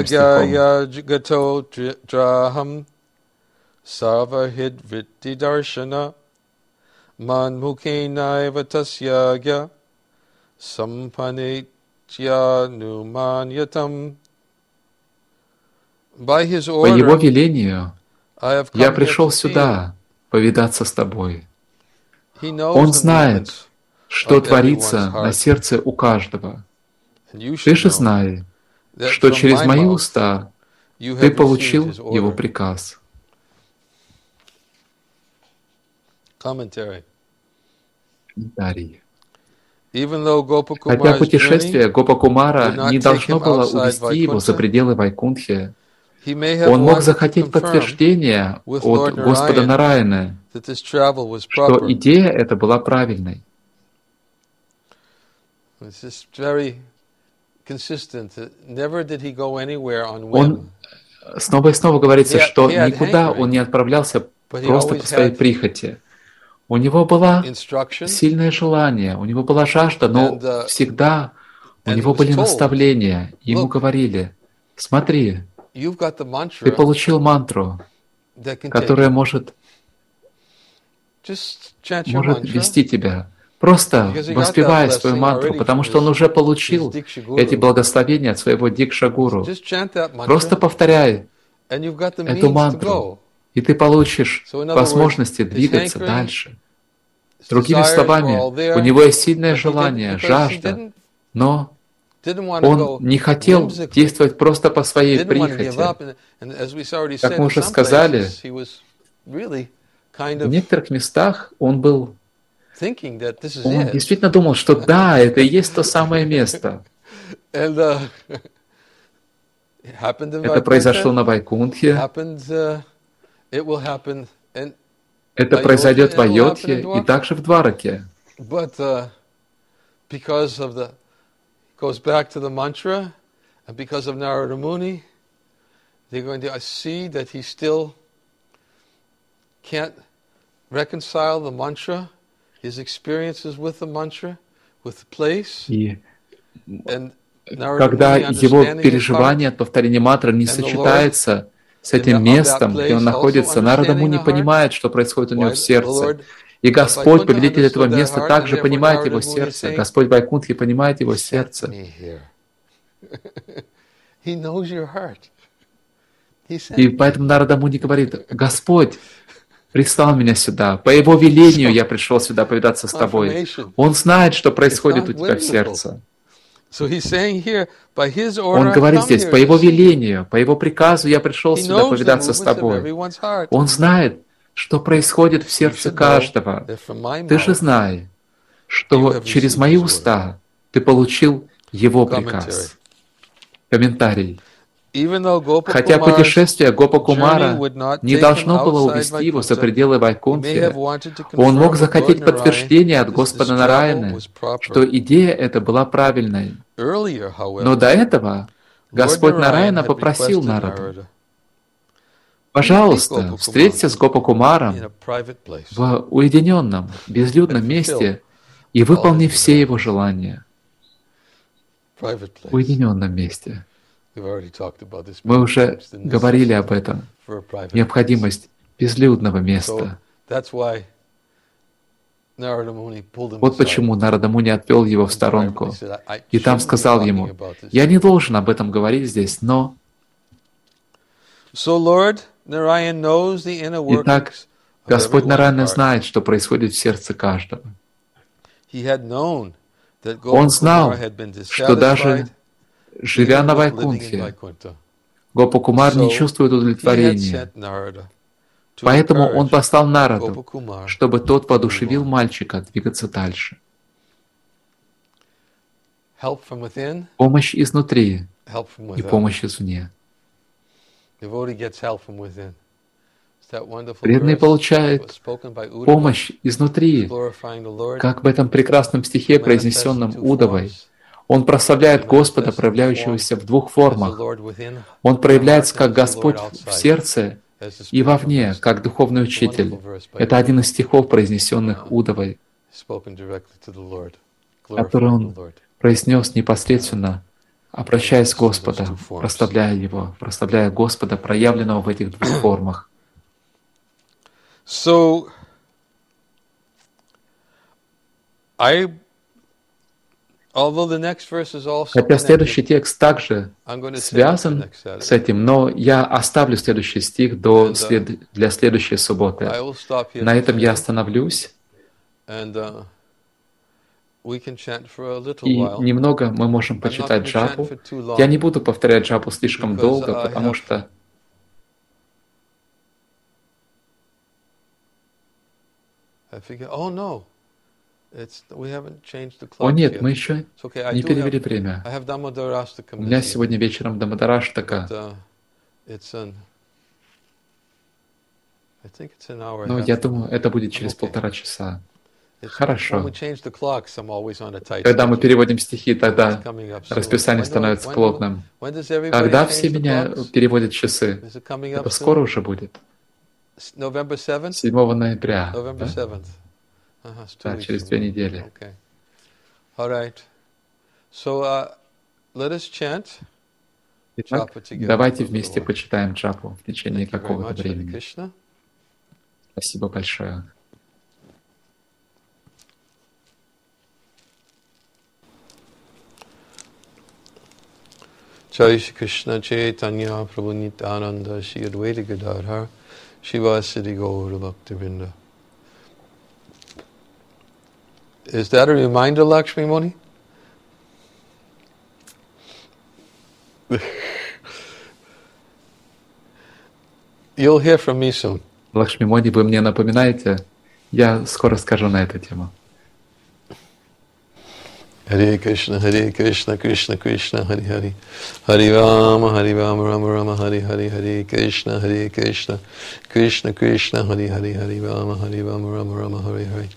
стихом. Sarvahidvritti darshana manmukhenaiva tasyagya sampanetyanumanyatam. По его велению я пришел сюда повидаться с тобой. Он знает, что творится на сердце у каждого. Ты же знай, что через мои уста ты получил его приказ. Комментарий. Хотя путешествие Гопакумара не должно было увести его за пределы Вайкунтхи, он мог захотеть подтверждения от Господа Нараяны, что идея эта была правильной. Он снова и снова говорится, что никуда он не отправлялся просто по своей прихоти. У него было сильное желание, у него была жажда, но всегда у него были наставления. Ему говорили, смотри, ты получил мантру, которая может, может вести тебя. Просто воспевай свою мантру, потому что он уже получил эти благословения от своего Дикша-гуру. Просто повторяй эту мантру, и ты получишь возможности двигаться дальше. Другими словами, у него есть сильное желание, жажда, но Он не хотел действовать просто по своей прихоти. Как мы уже сказали, в некоторых местах он был, он действительно думал, что да, это и есть то самое место. Это произошло на Вайкунтхе, это произойдет в Айодхе и также в Двараке. Goes back to the mantra, and because of Narada Muni, they're going to see that he still can't reconcile the mantra, his experiences with the mantra, with the place. И когда его переживание от повторения мантры не сочетается с этим местом, где он находится, Нарада Муни понимает, что происходит у него в сердце. И Господь, повелитель этого места, также понимает его сердце. Господь Вайкунтхи понимает его сердце. И поэтому Нарада Муни говорит: Господь прислал меня сюда. По Его велению я пришел сюда повидаться с тобой. Он знает, что происходит у тебя в сердце. Он говорит здесь: по Его велению, по Его приказу я пришел сюда повидаться с тобой. Он знает, что происходит в сердце каждого. Ты же знай, что через мои уста ты получил Его приказ. Комментарий. Хотя путешествие Гопа-Кумара не должно было увести его за пределы Вайкунтхи, он мог захотеть подтверждения от Господа Нараяны, что идея эта была правильной. Но до этого Господь Нараяна попросил Нараду: пожалуйста, встреться с Гопа-Кумаром в уединенном, безлюдном месте и выполни все его желания. В уединенном месте. Мы уже говорили об этом. Необходимость безлюдного места. Вот почему Нарада Муни отвел его в сторонку. И там сказал ему: я не должен об этом говорить здесь, но... Итак, Господь Нараяна знает, что происходит в сердце каждого. Он знал, что даже живя на Вайкунтхе, Гопа-Кумар не чувствует удовлетворения. Поэтому он послал Нараду, чтобы тот воодушевил мальчика двигаться дальше. Помощь изнутри и помощь извне. Преданный получает помощь изнутри, как в этом прекрасном стихе, произнесенном Удавой. Он прославляет Господа, проявляющегося в двух формах. Он проявляется как Господь в сердце и вовне, как духовный учитель. Это один из стихов, произнесенных Удавой, который он произнес непосредственно, обращаясь к Господу, прославляя Его, прославляя Господа, проявленного в этих двух формах. So, I Хотя следующий текст также связан с этим, но я оставлю следующий стих до след... для следующей субботы. На этом я остановлюсь. И немного мы можем почитать джапу. Я не буду повторять джапу слишком долго, потому что О нет, мы еще не перевели время. У меня сегодня вечером Дамадараштака. Но я думаю, это будет через полтора часа. Хорошо. Когда мы переводим стихи, тогда расписание становится плотным. Когда все меня переводят часы? Это скоро уже будет. седьмого ноября. Да? Да, через две недели. Итак, давайте вместе почитаем джапу в течение какого-то времени. Спасибо большое. Jai Shri Krishna Chaitanya Prabhu Nityananda Shri Advaita Gadadhar Shivasati Gaura Bhaktivinoda. Is that a reminder, Lakshmi Muni? You'll hear from me soon. Лакшмимони, вы мне напоминаете? Я скоро скажу на эту тему. Hare Krishna, Hare Krishna, Krishna Krishna, Hare Hare, Hare Rama, Hare Rama, Rama Rama, Hare Hare, Hare Krishna, Hare Krishna, Krishna Krishna, Hare Hare, Hare Rama, Hare Rama, Rama Rama, Hare Hare,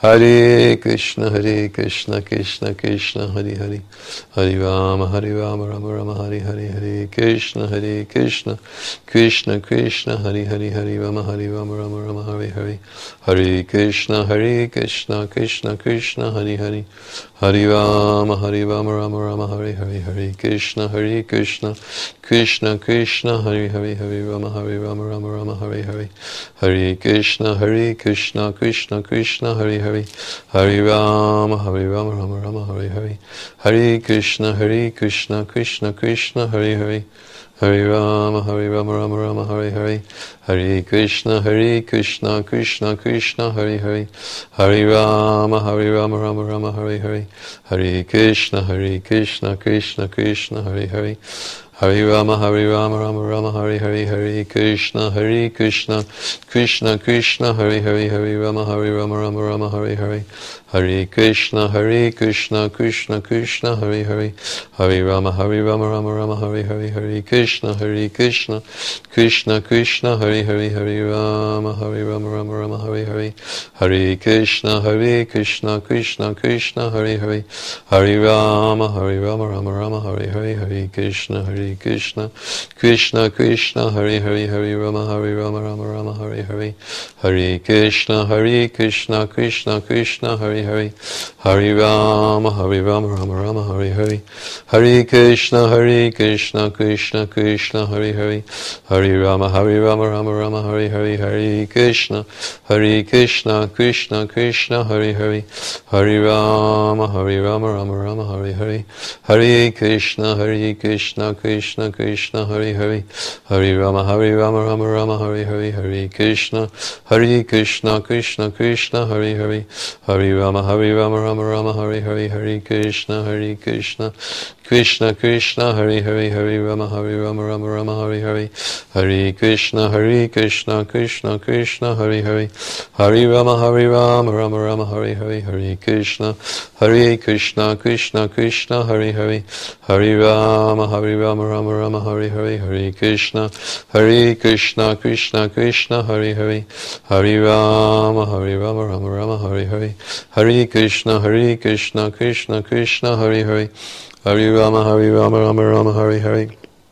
Hare Krishna, Hare Krishna, Krishna Krishna, Hare Hare, Hare Rama, Hare Rama, Rama Rama, Hare Hare, Hare Krishna, Hare Krishna, Krishna Krishna, Hare Hare, Hare Rama, Hare Rama, Rama Rama, Hare Hare, Hare Krishna, Hare Krishna, Krishna Krishna, Hare Hare, Hare Rama, Hare Rama, Rama Rama, Hare Hare, Hare Krishna, Hare Krishna, Krishna Krishna, Hare Hare, Hare Rama, Hare Rama, Rama Rama, Hare Hare, Hare Krishna, Hare Krishna, Krishna Krishna, Hare Hare, Hare Rama, Hare Rama, Rama Rama, Hare Hare, Hare Krishna, Hare Krishna, Krishna Krishna, Hare Hare, Hare Rama, Hare Rama, Rama Rama, Hare Hare, Hare Krishna, Hare Krishna, Krishna Krishna, Hare Hare, Hare Rama, Hare Rama, Rama Rama, Hare Hare, Hare Krishna, Hare Krishna, Krishna Krishna, Hare Hare, Hare Rama, Hare Rama, Rama Rama, Hare Hare, Hare Krishna, Hare Krishna, Krishna Krishna, Hare Hare, Hare Rama, Hare Rama, Rama Rama, Hare Hare, Hare Krishna, Hare Krishna, Krishna Krishna, Hare Hare, Hare Rama, Hare Rama, Rama Rama, Hare Hare, Hare Krishna, Hare Krishna, Krishna Krishna, Hare Hare, Hare Rama, Hare Rama, Rama Rama, Hare Hare, Hare Krishna, Hare Krishna, Krishna Krishna, Hare Hare, Hare Rama, Hare Rama, Rama Rama, Hare Hare, Hare Krishna, Hare Krishna, Krishna Krishna, Hare Hare, Hare Rama, Hare Rama, Rama Rama, Hare Hare, Hare Krishna, Hare Krishna, Krishna Krishna, Hare Hare, Hare Rama, Hare Rama, Rama Rama, Hare Hare, Hare Krishna, Hare Krishna, Krishna Krishna, Hare Hare, Hare Rama, Hare Rama, Rama Rama, Hare Hare, Hare Krishna, Hare Krishna, Krishna Krishna, Hare Hare, Hare Rama, Hare Rama, Rama Rama, Hare Hare, Hare Krishna, Hare Krishna, Krishna Krishna, Hare Hare, Hare Rama, Hare Rama, Rama Rama, Hare Hare, Hare Krishna, Hare Krishna, Krishna Krishna, Hare Hare, Hare Rama, Hare Rama, Rama Rama, Hare Hare, Hare Krishna, Hare Krishna, Krishna Krishna, Hare Hare, Hare Rama, Hare Rama, Rama Rama, Hare Hare, Hare Krishna, Hare Krishna, Krishna Krishna, Hare Hare, Hare Rama, Hare Rama, Rama Rama, Hare Hare, Hare Krishna, Hare Krishna, Krishna Krishna, Hare Hare, Hare Rama, Hare Rama, Rama Rama, Hare Hare, Hare Krishna, Hare Krishna, Krishna Krishna, Hare Hare, Hare Rama, Hare Rama, Rama Rama, Hare Hare, Hare Krishna, Hare Krishna, Krishna Krishna, Hare Hare, Hare Rama, Hare Rama, Rama Rama, Hare Hare,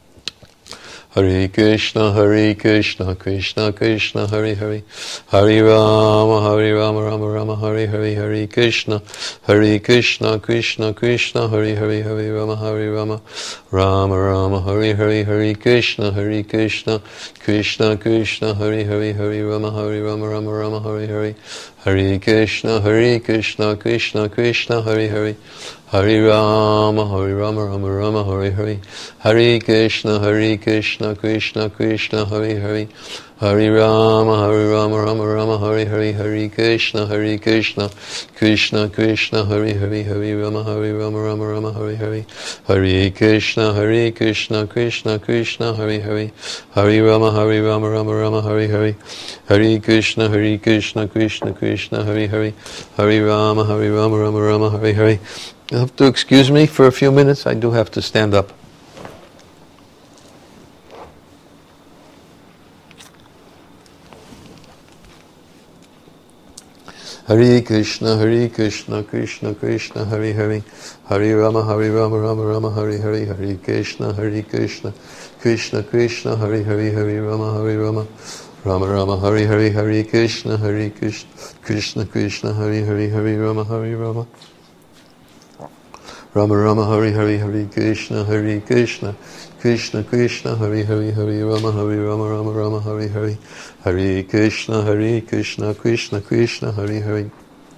Hare Krishna, Hare Krishna, Krishna Krishna, Hare Hare, Hare Rama, Hare Rama, Rama Rama, Hare Hare, Hare Krishna, Hare Krishna, Krishna Krishna, Hare Hare, Hare Rama, Hare Rama, Rama Rama, Hare Hare, Hare Krishna, Hare Krishna, Krishna Krishna, Hare Hare, Hare Rama, Hare Rama, Rama Rama, Hare Hare, Hare Krishna, Hare Krishna, Krishna Krishna, Hare Hare, Hare Rama, Hare Rama, Rama Rama, Hare Hare, Hare Krishna, Hare Krishna, Krishna Krishna, Hare Hare, Hare Rama, Hare Rama, Rama Rama, Hare Hare, Hare Krishna, Hare Krishna, Krishna Krishna, Hare Hare, Hare Rama, Hare Rama, Rama Rama, Hare Hare, Hare Krishna, Hare Krishna, Krishna Krishna, Hare Hare, Hare Rama, Hare Rama, Rama Rama, Hare Hare, Hare Krishna, Hare Krishna, Krishna Krishna, Hare Hare, Hare Rama, Hare Rama, Rama Rama, Hare Hare. You'll have to excuse me for a few minutes. I do have to stand up. Hare Krishna, Hare Krishna, Krishna Krishna, Hare Hare, Hare Rama, Hare Rama, Rama Rama, Hare Hare, Hare Krishna, Hare Krishna, Krishna Krishna, Hare Hare, Hare Rama, Hare Rama, Rama Rama, Hare Hare, Hare Krishna, Hare Krishna, Krishna Krishna, Hare Hare, Hare Rama, Hare Rama, Rama Rama, Hare Hare, Hare Krishna, Hare Krishna, Krishna Krishna, Hare Hare, Hare Rama, Hare Rama, Rama Rama, Hare Hare, Hare Krishna, Hare Krishna, Krishna Krishna, Hare Hare,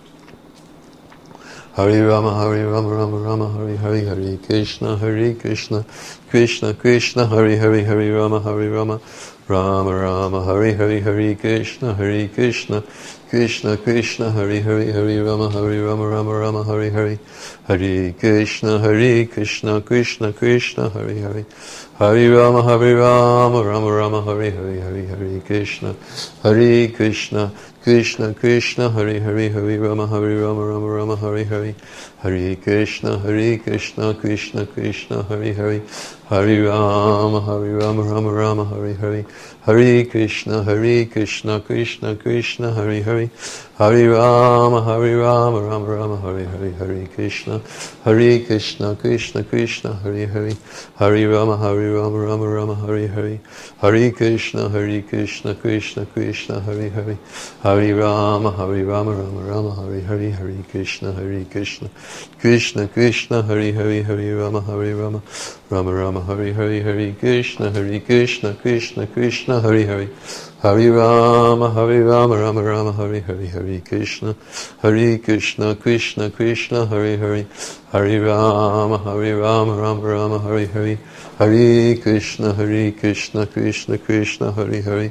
Hare Rama, Hare Rama, Rama Rama, Hare Hare, Hare Krishna, Hare Krishna, Krishna Krishna, Hare Hare, Hare Rama, Hare Rama, Rama Rama Hari Hari Hari Krishna Hari Krishna Krishna Krishna Hari Hari Hari Rama Hari Rama Rama Rama Hari Hari Hari Krishna Hari Krishna Krishna Krishna Hari Hari Hari Rama Hari Rama Rama Rama Hari Hari Hari Hari Krishna Hari Krishna Krishna Krishna Hari Hari Hari Rama Hari Rama Rama Rama Hari Hari Hari Krishna Hari Krishna Krishna Krishna Hari Hari Hari Rama Hari Rama Rama Rama Hari Hari Hari Krishna Hari Krishna Krishna Krishna Hari Hari Hari Rama Hari Rama Rama Rama Hari Hari Hari Krishna Hari Krishna Krishna Krishna Hari Hari Hari Rama Hari Rama Rama Rama Hari Hari Hari Krishna Hari Krishna Krishna Krishna Hari Hari Hari Rama Hari Rama Rama Rama Hari Hari Hari Krishna Hari Krishna Krishna Krishna Hari Hari Hari Rama Hari Rama Rama Rama Hari Hari Hari Krishna Hari Krishna Krishna Krishna Hari Hari Hari Rama Hari Rama Rama Rama Hari Hari Hari Krishna Hari Krishna Krishna Krishna Hari Hari Hari Rama Hari Rama Rama Rama Hari Hari Hari Krishna Hari Krishna Krishna Krishna Hari Hari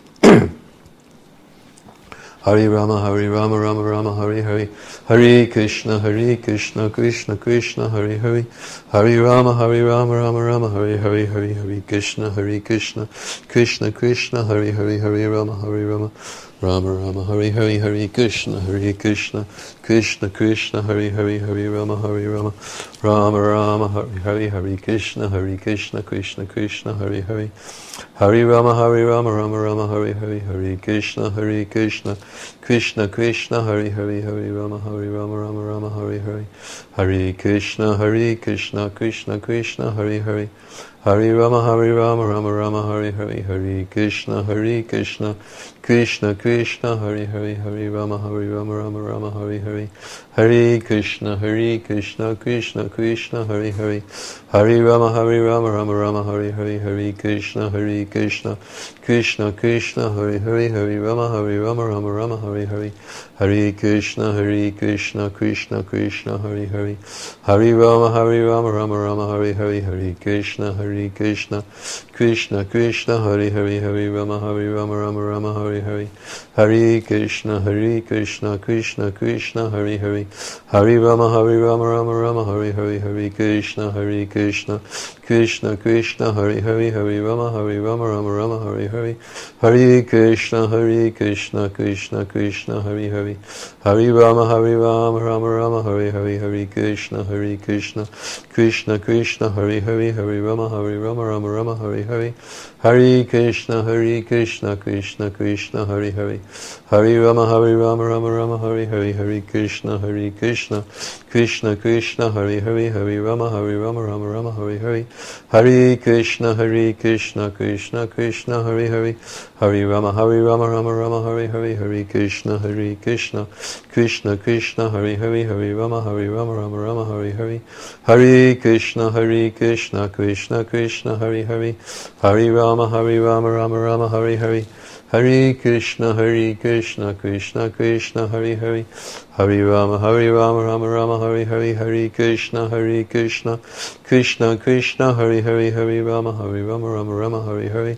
Hari Rama Hari Rama Rama Rama Hari Hari Hari Krishna Hari Krishna Krishna Krishna Hari Hari Hari Rama Hari Rama Rama Rama Hari Hari Hari Hari Krishna Hari Krishna Krishna Krishna Hari Hari Hari Rama Hari Rama Rama Rama Hari Hari Hari Krishna Hari Krishna Krishna Krishna Hari Hari Hari Rama Hari Rama Rama Rama Hari Hari Hari Krishna Hari Krishna Krishna Krishna Hari Hari Hari Rama Hari Rama Rama Rama Hari Hari Hari Krishna Hari Krishna Krishna Krishna Hari Hari Hari Rama Hari Rama Rama Rama Hari Hari Hari Krishna Hari Krishna Krishna Krishna Hari Hari Hari Rama Hari Rama Rama Rama Hari Hari Hari Krishna Hari Krishna Krishna Krishna Hari Hari Hari Rama Hari Rama Rama Rama Hari Hari Hari Krishna Hari Krishna Krishna Krishna Hari Hari Hari Rama Hari Rama Rama Rama Hari Hari Hari Krishna Hari Krishna Krishna Krishna Hari Hari Hari Rama Hari Rama Rama Rama Hari Hari Hari Krishna Hari Krishna Krishna Krishna Hari Hari Hari Rama Hari Rama Rama Rama Hari Hari Hari Krishna Hari Krishna Krishna Krishna Hari Hari Hari Rama Hari Rama Rama Rama Hari Hari Hari Krishna Hari Krishna Krishna Krishna Hari Hari Hari Rama Hari Rama Rama Rama Hari Hari Hari Krishna Hari Krishna Krishna Krishna Hari Hari Hari Rama Hari Rama Rama Rama Hari Hari Hari Krishna Hari Krishna Krishna Krishna Hari Hari Hari Rama Hari Rama Rama Rama Hari Hari Hari Krishna Hari Krishna Krishna Krishna Hari Hari Hari Rama Hari Rama Rama Rama Hari Hari Hari Krishna Hari Krishna Krishna Krishna Hari Hari Hari Rama Hari Rama Rama Rama Hari Hari Hari Krishna Hari Krishna Krishna Krishna Hari Hari Hari Rama Hari Rama Rama Rama Hari Hari Hari Krishna Hari Krishna Krishna Krishna Hari Hari Hari Rama Hari Rama Rama Rama Hari Hari Hari Krishna Hari Krishna Krishna Krishna Hari Hari Hari Rama Hari Rama Rama Rama Hari Hari Hari Krishna Hari Krishna Krishna Krishna Hari Hari Hari Rama Hari Rama Rama Rama Hari Hari Hari Krishna Hari Krishna Krishna Krishna Hari Hari Hari Rama Hari Rama Rama Rama Hari Hari Hari Krishna Hari Krishna Krishna Krishna Hari Hari Hari Rama Hari Rama Rama Rama Hari Hari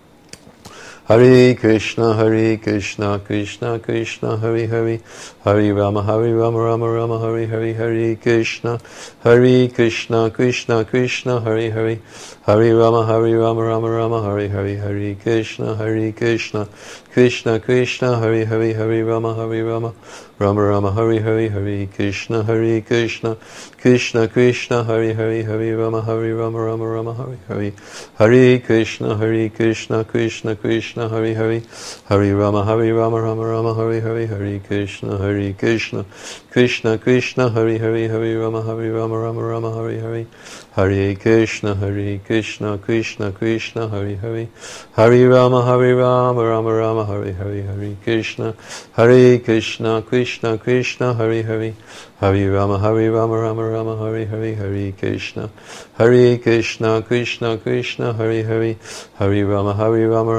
Hari Krishna Hari Krishna Krishna Krishna Hari Hari Hari Rama Hari Rama Rama Rama Hari Hari Hari Krishna Hari Krishna Krishna Krishna Hari Hari Hari Rama Hari Rama Rama Rama Hari Hari Hari Krishna Hari Krishna Krishna Krishna Hari Hari Hari Rama Hari Rama Rama Rama Hari Hari Hari Krishna Hari Krishna Krishna Krishna Hari Hari Hari Rama Hari Rama Rama Rama Hari Hari Hari Krishna Hari Krishna Krishna Krishna Hari Hari Hari Rama Hari Rama Rama Rama Hari Hari Hari Krishna Hari Krishna Krishna Krishna Hari Hari Hari Rama Hari Rama Rama Rama Hari Hari Hare Krishna Hare Krishna Krishna Krishna Hare Hare Hare Rama Hare Rama Rama Rama Hare Hare Hare Krishna Hare Krishna Krishna Krishna Hare Hare Hare Rama Hare Rama Rama Rama Hare Hare Hare Krishna Hare Krishna Krishna Krishna Hare Hare Hare Rama Hare Rama Rama Rama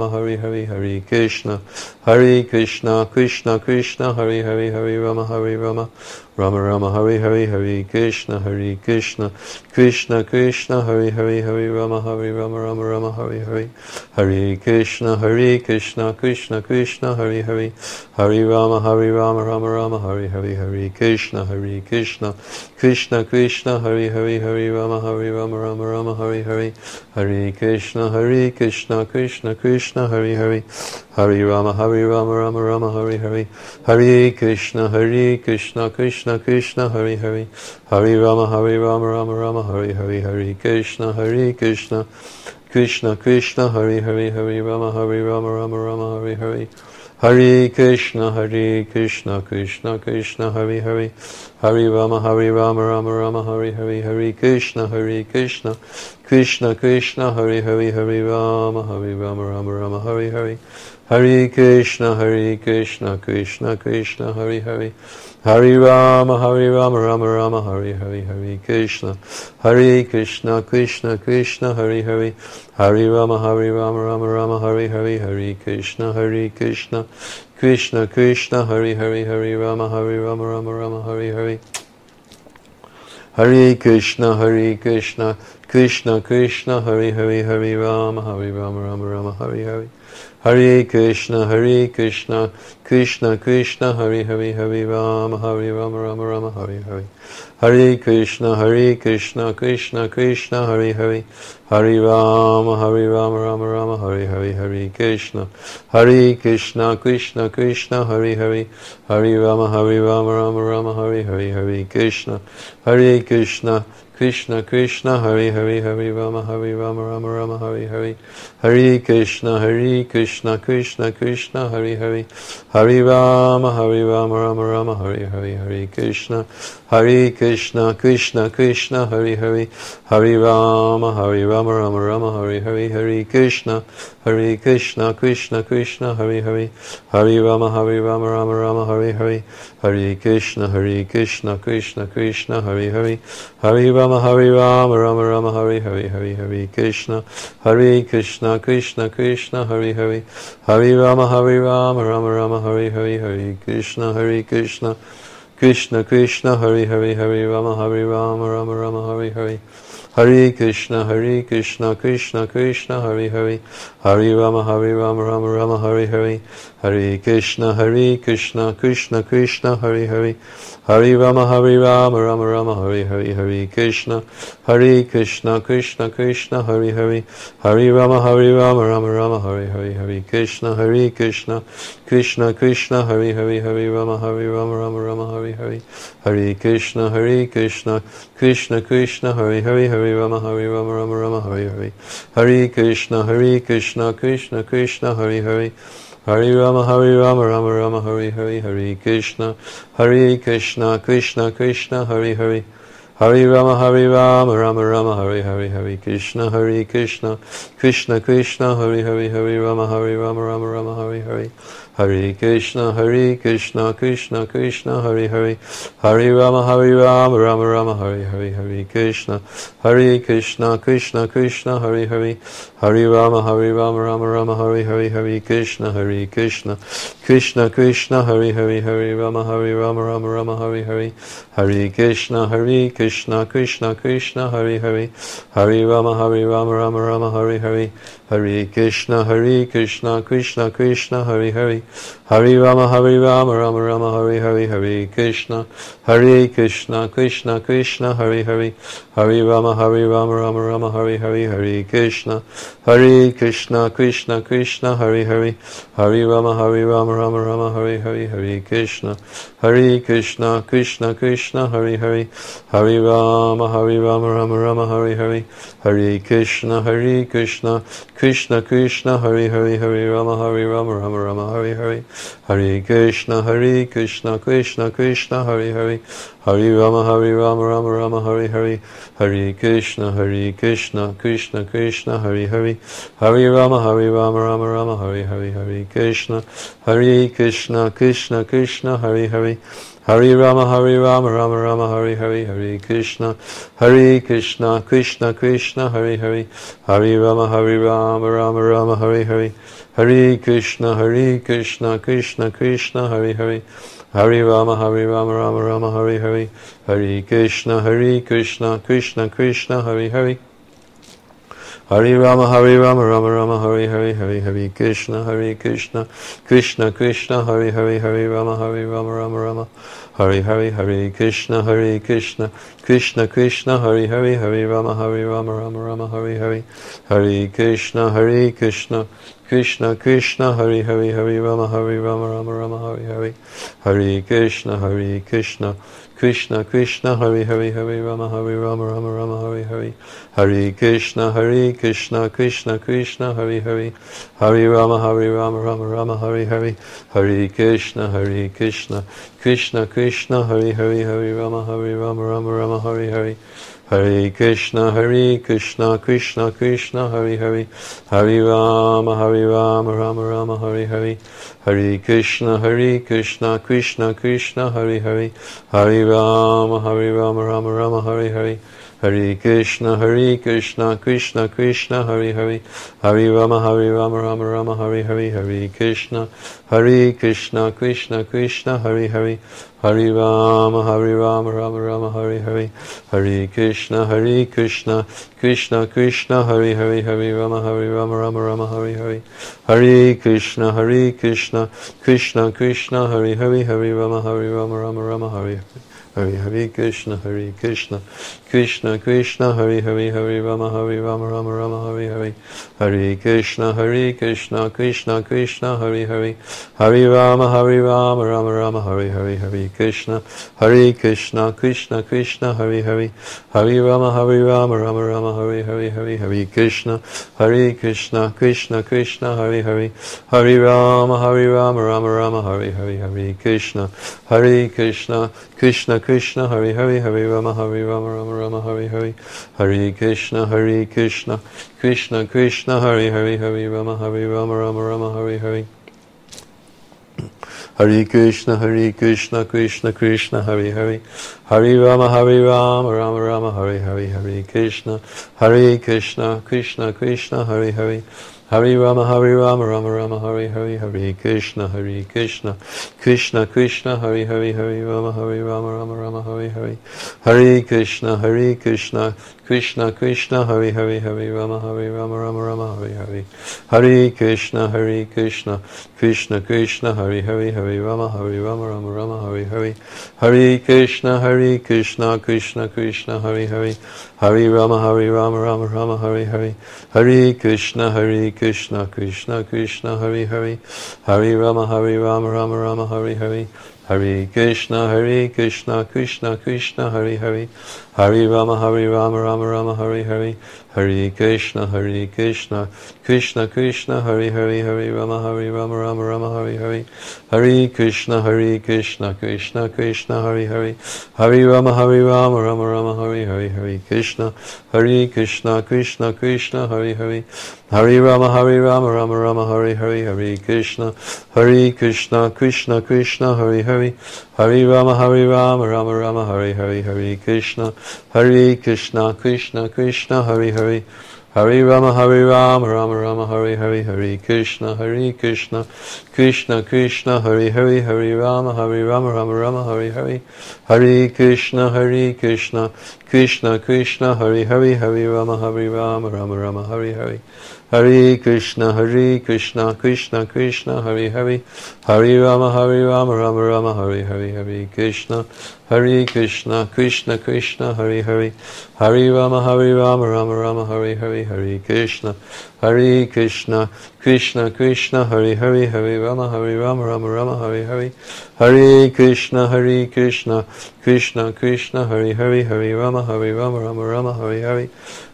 Rama Hare Hare Hare Krishna Hare Krishna Krishna Krishna Hare Hare Hare Rama Hare Rama Rama Rama Hare Hare Hare Krishna Hare Krishna Krishna Krishna Hare Hare Hare Rama Hare Rama Rama Rama Hare Hare Hare Krishna Hare Krishna Krishna Krishna Hare Hare Hare Rama Hare Rama Rama Rama Hare Hare Hare Krishna Hare Krishna Krishna Krishna Hare Hare Hare Rama Hare Rama Rama Rama Hare Hare Hare Krishna Hare Krishna Krishna Krishna Hare Hare Hare Rama Hare Rama Rama Rama Hare Hare Hare Krishna Hare Krishna Krishna Krishna Hare Hare Hare Rama Hare Rama Rama Rama Hare Hare Hare Krishna Hare Krishna Krishna Krishna Hare Hare Hare Rama Hare Rama Rama Rama Hare Hare Hare Krishna Hare Krishna Krishna Krishna Hare Hare Hare Rama Hare Rama Rama Rama Hare Hare Hare Krishna Hare Krishna Krishna Krishna Hare Hare Hare Rama Hare Rama Rama Rama Hare Hare Hare Krishna Hare Krishna Krishna Krishna Hare Hare Hare Rama Hare Rama Rama Rama Hare Hare Hare Krishna Hare Krishna Krishna Krishna Hare Hare Hare Rama Hare Rama Rama Rama Hare Hare Hare Krishna Hare Krishna Krishna Krishna Hare Hare Hare Rama Hare Rama Rama Rama Hare Hare Hare Krishna Hare Krishna Krishna Krishna Hare Hare Hare Rama Hare Rama Rama Rama Hare Hare Hare Krishna Hare Krishna Krishna Krishna Hare Hare Hare Rama Hare Rama Rama Rama Hare Hare Hare Krishna Hare Krishna Krishna Krishna Hare Hare Hare Rama Hare Rama Rama Rama Hare Hare Hare Krishna Hare Krishna Krishna Krishna Hare Hare Hare Rama Hare Rama Rama Rama Hare Hare Hare Krishna Hare Krishna Krishna Krishna Hare Hare Hare Rama Hare Rama Rama Rama Hare Hare Hare Krishna Hare Krishna Krishna Krishna Hare Hare Hare Rama Hare Rama Rama Rama Hare Hare Hare Krishna Hare Krishna Krishna Krishna Hare Hare Hare Rama Hare Rama Rama Rama Hare Hare Hare Krishna Hare Krishna Krishna Krishna Hare Hare Hare Rama Hare Rama Rama Rama Hare Hare Hare Krishna Hare Krishna Krishna Krishna Hare Hare Hare Rama Hare Rama Rama Rama Hare Hare Hare Hare Krishna Hare Krishna Krishna Krishna Hare Hare Hare Rama Hare Rama Rama Rama Hare Hare Hare Krishna Hare Krishna Krishna Krishna Hare Hare Hare Rama Hare Rama Rama Rama Hare Hare Hare Krishna Hare Krishna Krishna Krishna Hare Hare Hare Rama Hare Rama Rama Rama Hare Hare Hare Krishna Hare Krishna Krishna Krishna Hare Hare Hare Rama Hare Rama Rama Rama Hare Hare Hare Krishna Hare Krishna Krishna Krishna Hare Hare Hare Rama Hare Rama Rama Rama Hare Hare Hare Krishna Hare Krishna Krishna Krishna Hare Hare Hare Rama Hare Rama Rama Rama Hare Hare Hare Krishna Hare Krishna Krishna Krishna Hare Hare Hare Rama Hare Rama Rama Rama Hare Hare Hare Krishna Hare Krishna Krishna Krishna Hare Hare Hare Rama Hare Rama Rama Rama Hare Hare Hare Krishna Hare Krishna Krishna Krishna Hare Hare Hare Rama Hare Rama Rama Rama Hare Hare Hare Krishna Hare Krishna Krishna Krishna Hare Hare Hare Rama Hare Rama Rama Rama Hare Hare Hare Krishna Hare Krishna Krishna Krishna Hare Hare Hare Rama Hare Rama Rama Rama Hare Hare Hare Krishna Hare Krishna Krishna Krishna Hare Hare Hare Rama Hare Rama Rama Rama Hare Hare Hare Krishna Hare Krishna Krishna Krishna Hare Hare Hare Rama Hare Rama Rama Rama Hare Hare Hare Krishna Hare Krishna Krishna Krishna Hare Hare Hare Rama Hare Rama Rama Rama Hare Hare Hare Krishna Hare Krishna Krishna Krishna Hare Hare Hare Rama Hare Rama Rama Rama Hare Hare Hare Krishna Hare Krishna Krishna Krishna Hare Hare Hare Rama Hare Rama Rama Rama Hare Hare Hare Krishna Hare Krishna Krishna Krishna Hare Hare Hare Rama Hare Rama Rama Rama Hare Hare Hare Krishna Hare Krishna Krishna Krishna Hare Hare Hare Rama Hare Rama Rama Rama Hare Hare Hare Krishna Hare Krishna Krishna Krishna Hare Hare Hare Rama Hare Rama Rama Rama Hare Hare Hare Krishna Hare Krishna Krishna Krishna Hare Hare Hare Rama Hare Rama Rama Rama Hare Hare Hare Krishna Hare Krishna Krishna Krishna Hare Hare Hare Rama Hare Rama Rama Rama Hare Hare Hare Krishna Hare Hare Krishna, Krishna Krishna, Hare Hare, Hare Rama, Hare Rama, Rama Rama, Hare Hare, Hare Krishna, Hare Krishna, Krishna Krishna, Hare Hare, Hare Rama, Hare Rama, Rama Rama, Hare Hare, Hare Krishna, Hare Krishna, Krishna Krishna, Hare Hare, Hare Rama, Hare Rama, Rama Rama, Hare Hare, Hare Krishna, Hare Krishna, Krishna Krishna, Hare Hare, Hare Rama, Hare Rama, Rama Rama, Hare Hare, Hare Hare Krishna, Hare Krishna, Krishna Krishna, Hare Hare, Hare Rama, Hare Rama, Rama Rama, Hare Hare, Hare Krishna, Hare Krishna, Krishna Krishna, Hare Hare, Hare Rama, Hare Rama, Rama Rama, Hare Hare, Hare Krishna, Hare Krishna, Krishna Krishna, Hare Hare, Hare Rama, Hare Rama, Rama Rama, Hare Hare, Hare Krishna, Hare Krishna, Krishna Krishna, Hare Hare, Hare Rama, Hare Rama, Rama Rama, Hare Hare, Hare Krishna, Hare Krishna, Krishna Krishna, Hare Hare, Hare Rama, Hare Rama, Rama Rama, Hare Hare, Hare Krishna, Hare Krishna, Krishna Krishna, Hare Hare, Hare Rama, Hare Rama, Rama Rama, Hare Hare, Hare Krishna, Hare Krishna, Krishna Krishna, Hare Hare, Hare Rama, Hare Rama, Rama Rama, Hare Hare, Hare Krishna, Hare Krishna, Krishna Krishna, Hare Hare, Hare Rama, Hare Rama, Rama Rama, Hare Hare, Hare Krishna, Hare Krishna, Krishna Krishna, Hare Hare, Hare Rama, Hare Rama, Rama Rama, Hare Hare, Hare Krishna, Hare Krishna, Krishna Krishna, Hare Hare, Hare Rama, Hare Rama, Rama Rama, Hare Hare, Hare Krishna, Hare Krishna, Krishna Krishna, Hare Hare, Hare Rama, Hare Rama, Rama Rama, Hare Hare, Hare Krishna, Hare Krishna, Krishna Krishna, Hare Hare, Hare Rama, Hare Rama, Rama Rama, Hare Hare, Hare Hare Krishna, Hare Krishna, Krishna Krishna, Hare Hare, Hare Rama, Hare Rama, Rama Rama, Hare Hare, Hare Krishna, Hare Krishna, Krishna Krishna, Hare Hare, Hare Rama, Hare Rama, Rama Rama, Hare Hare, Hare Krishna, Hare Krishna, Krishna Krishna, Hare Hare, Hare Rama, Hare Rama, Rama Rama, Hare Hare, Hare Hare Krishna, Hare Krishna, Krishna Krishna, Hare Hare, Hare Rama, Hare Rama, Rama Rama, Hare Hare, Hare Krishna, Hare Krishna, Krishna Krishna, Hare Hare, Hare Rama, Hare Rama, Rama Rama, Hare Hare, Hare Krishna, Hare Krishna, Krishna Krishna, Hare Hare, Hare Rama, Hare Rama, Rama Rama, Hare Hare, Hare Krishna, Hare Krishna, Krishna Krishna, Hare Hare, Hare Rama, Hare Rama, Rama Rama, Hare Hare, Hare Krishna, Hare Krishna, Krishna Krishna, Hare Hare, Hare Rama, Hare Rama, Rama Rama, Hare Hare, Hare Krishna, Hare Krishna, Krishna Krishna, Hare Hare, Hare Rama, Hare Rama, Rama Rama, Hare Hare, Hare Krishna, Hare Krishna, Krishna Krishna, Hare Hare, Hare Rama, Hare Rama, Rama Rama, Hare Hare, Hare Krishna, Hare Krishna, Krishna Krishna, Hare Hare, Hare Rama, Hare Rama, Rama Rama, Hare Hare, Hare Krishna, Hare Krishna, Krishna Krishna, Hare Hare, Hare Rama, Hare Rama, Rama Rama, Hare Hare, Hare Krishna, Hare Krishna, Krishna Krishna, Hare Hare, Hare Rama, Hare Rama, Rama Rama, Hare Hare, Hare Krishna, Hare Krishna, Krishna Krishna, Hare Hare, Hare Rama, Hare Rama, Rama Rama, Hare Hare, Hare Krishna, Hare Krishna, Krishna Krishna, Hare Hare, Hare Rama, Hare Rama, Rama Rama, Hare Hare, Hare Krishna, Hare Krishna, Krishna Krishna, Hare Hare, Hare Rama, Hare Rama, Rama Rama, Hare Hare, Hare Krishna, Hare Krishna, Krishna Krishna, Hare Hare, Hare Rama, Hare Rama, Rama Rama, Hare Hare, Hare Krishna, Hare Krishna, Krishna Krishna, Hare Hare, Hare Rama, Hare Rama, Rama Rama, Hare Hare, Hare Krishna, Hare Krishna, Krishna Krishna, Hare Hare, Hare Rama, Hare Rama, Rama Rama, Hare Hare, Hare Krishna, Hare Krishna, Krishna Krishna, Hare Hare, Hare Rama, Hare Rama, Rama Rama, Hare Hare, Hare Krishna, Hare Krishna, Krishna Krishna, Hare Hare, Hare Rama, Hare Rama, Rama Rama, Hare Hare, Hare Krishna, Hare Krishna, Krishna Krishna, Hare Hare, Hare Rama, Hare Rama, Rama Rama, Hare Hare, Hare Krishna, Hare Krishna, Krishna Krishna, Hare Hare, Hare Rama, Hare Rama, Rama Rama, Hare Hare, Hare Krishna, Hare Krishna, Krishna Krishna, Hare Hare, Hare Rama, Hare Rama, Rama Rama, Hare Hare, Hare Krishna, Hare Krishna, Krishna Krishna, Hare Hare, Hare Rama, Hare Rama, Rama Rama, Hare Hare,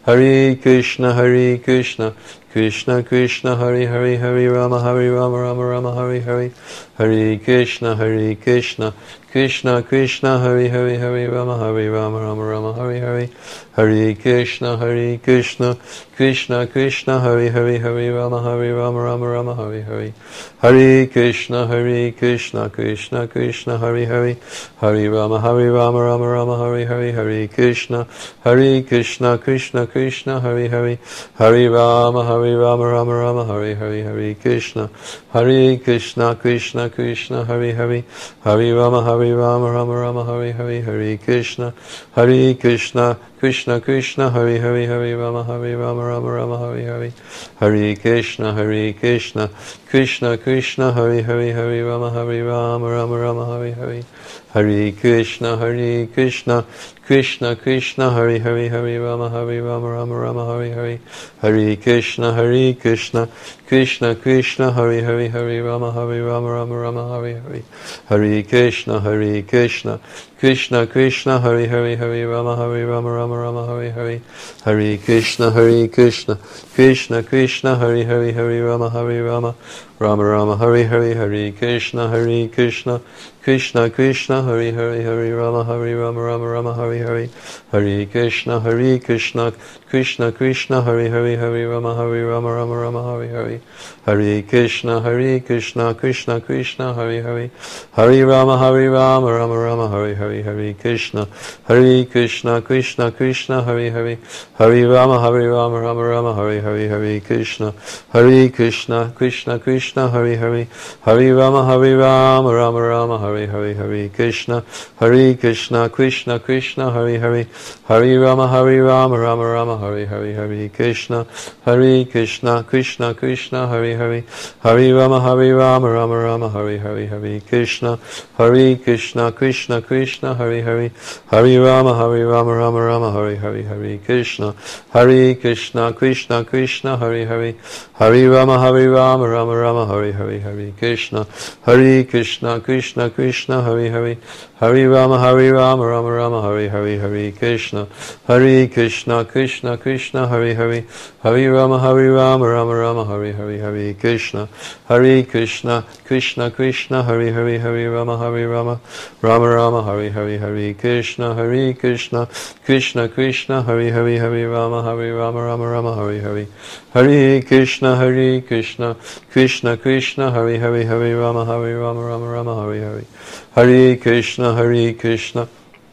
Hare Krishna, Hare Krishna, Krishna Krishna, Hare Hare, Hare Rama, Hare Rama, Rama Rama, Hare Hare, Hare Krishna, Hare Krishna, Krishna Krishna, Hare Hare, Hare Rama, Hare Rama, Rama Rama, Hare Hare, Hare Krishna, Hare Krishna, Krishna Krishna, Hare Hare, Hare Rama, Hare Rama, Rama Rama, Hare Hare, Hare Krishna, Hare Krishna, Krishna Krishna, Hare Hare, Hare Rama, Hare Rama, Rama Rama, Hare Hare, Hare Krishna, Hare Krishna, Krishna Krishna, Hare Hare, Hare Rama, Hare Rama, Rama Rama, Hare Hare, Hare Krishna, Hare Krishna, Krishna Krishna, Hare Hare, Hare Rama, Hare Rama, Rama Rama, Hare Hare, Hare Krishna, Hare Krishna, Krishna Krishna, Hare Hare, Hare Rama, Hare Rama, Rama Rama, Hare Hare, Hare Krishna, Hare Krishna, Krishna Krishna, Hare Hare, Hare Rama, Hare Rama, Rama Rama, Hare Hare, Hare Krishna, Hare Krishna, Krishna Krishna, Hare Hare, Hare Rama, Hare Rama, Rama Rama, Hare Hare, Hare Krishna, Hare Krishna, Krishna Krishna, Hare Hare, Hare Rama, Hare Rama, Rama Rama, Hare Hare, Hare Krishna, Hare Krishna, Krishna Krishna, Hare Hare, Hare Rama, Hare Rama, Rama Rama, Hare Hare, Hare Krishna, Hare Krishna, Krishna Krishna, Hare Hare, Hare Rama, Hare Rama, Rama Rama, Hare Hare, Hare Krishna, Hare Krishna, Krishna Krishna, Hare Hare, Hare Rama, Hare Rama, Rama Rama, Hare Hare, Hare Krishna, Hare Krishna, Krishna Krishna, Hare Hare, Hare Rama, Hare Rama, Rama Rama, Hare Hare, Hare Krishna, Hare Krishna, Krishna Krishna, Hare Hare, Hare Rama, Hare Rama, Rama Rama, Hare Hare, Hare Krishna, Hare Krishna, Krishna Krishna, Hare Hare, Hare Rama, Hare Rama, Rama Rama, Hare Hare, Hare Krishna, Hare Krishna, Krishna Krishna, Hare Hare, Hare Rama, Hare Rama, Rama Rama, Hare Hare, Hare Krishna, Hare Krishna, Krishna Krishna, Hare Hare, Hare Rama, Hare Rama, Rama Rama, Hare Hare, Hare Krishna, Hare Krishna, Krishna Krishna, Hare Hare, Hare Rama, Hare Rama, Rama Rama, Hare Hare, Hare Krishna, Hare Krishna, Krishna Krishna, Hare Hare, Hare Rama, Hare Rama, Rama Rama, Hare Hare, Hare Krishna, Hare Krishna, Krishna Krishna, Hare Hare, Hare Rama, Hare Rama, Rama Rama, Hare Hare, Hare Krishna, Hare Krishna, Krishna Krishna, Hare Hare, Hare Rama, Hare Rama, Rama Rama, Hare Hare, Hare Krishna, Hare Krishna, Krishna Krishna, Hare Hare, Hare Rama, Hare Rama, Rama Rama, Hare Hare, Hare Krishna, Hare Krishna, Krishna Krishna, Hare Hare, Hare Rama, Hare Rama, Rama Rama, Hare Hare, Hare Krishna, Hare Krishna, Krishna Krishna, Hare Hare, Hare Rama, Hare Rama, Rama Rama, Hare Hare, Hare Krishna, Hare Krishna, Krishna Krishna, Hare Hare, Hare Rama, Hare Rama, Rama Rama, Hare Hare, Hare Krishna, Hare Krishna,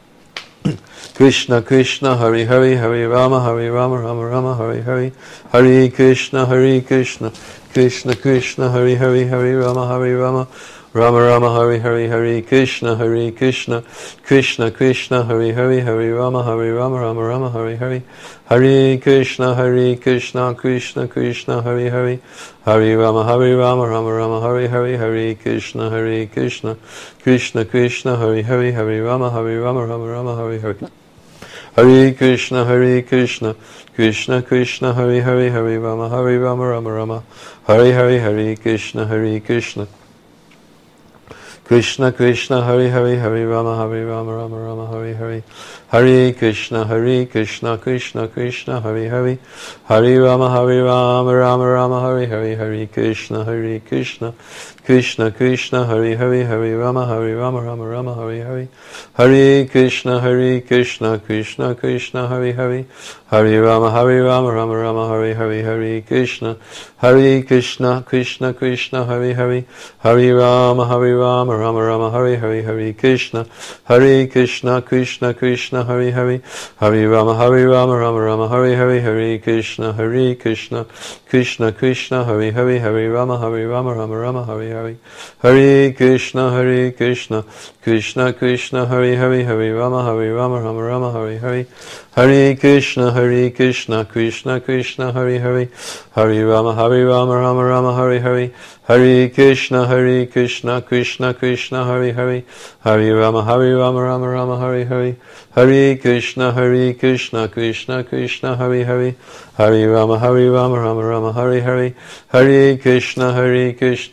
Krishna Krishna, Hare Hare, Hare Rama, Hare Rama, Rama Rama, Hare Hare, Hare Krishna, Hare Krishna, Krishna Krishna, Hare Hare, Hare Rama, Hare Rama, Rama Rama, Hare Hare, Hare Krishna, Hare Krishna, Krishna Krishna, Hare Hare, Hare Rama, Hare Rama, Rama Rama, Hare Hare, Hare Krishna, Hare Krishna, Krishna Krishna, Hare Hare, Hare Rama, Hare Rama, Rama Rama, Hare Hare, Hare Krishna, Hare Krishna, Krishna Krishna, Hare Hare, Hare Rama, Hare Rama, Rama Rama, Hare Hare, Hare Krishna, Hare Krishna, Krishna Krishna, Hare Hare, Hare Rama, Hare Rama, Rama Rama, Hare Hare, Hare Krishna, Hare Krishna, Krishna Krishna, Hare Hare, Hare Rama, Hare Rama, Rama Rama, Hare Hare, Hare Krishna, Hare Krishna, Krishna Krishna, Hare Hare, Hare Rama, Hare Rama, Rama Rama, Hare Hare, Hare Krishna, Hare Krishna, Krishna Krishna, Hare Hare, Hare Rama, Hare Rama, Rama Rama, Hare Hare, Hare Krishna, Hare Krishna, Krishna Krishna, Hare Hare, Hare Rama, Hare Rama, Rama Rama, Hare Hare, Hare Krishna, Hare Krishna, Krishna Krishna, Hare Hare, Hare Rama, Hare Rama, Rama Rama, Hare Hare, Hare Krishna, Hare Krishna, Krishna Krishna, Hare Hare, Hare Rama, Hare Rama, Rama Rama, Hare Hare, Hare Krishna, Hare Krishna, Krishna Krishna, Hare Hare, Hare Rama, Hare Rama, Rama Rama, Hare Hare, Hare Krishna, Hare Krishna, Krishna Krishna, Hare Hare, Hare Rama, Hare Rama, Rama Rama, Hare Hare, Hare Krishna, Hare Krishna, Krishna Krishna, Hare Hare, Hare Rama, Hare Rama, Rama Rama, Hare Hare, Hare Krishna, Hare Krishna, Krishna Krishna, Hare Hare, Hare Rama, Hare Rama, Rama Rama, Hare Hare, Hare Krishna, Hare Krishna, Krishna Krishna, Hare Hare, Hare Rama, Hare Rama, Rama Rama, Hare Hare, Hare Krishna, Hare Krishna, Krishna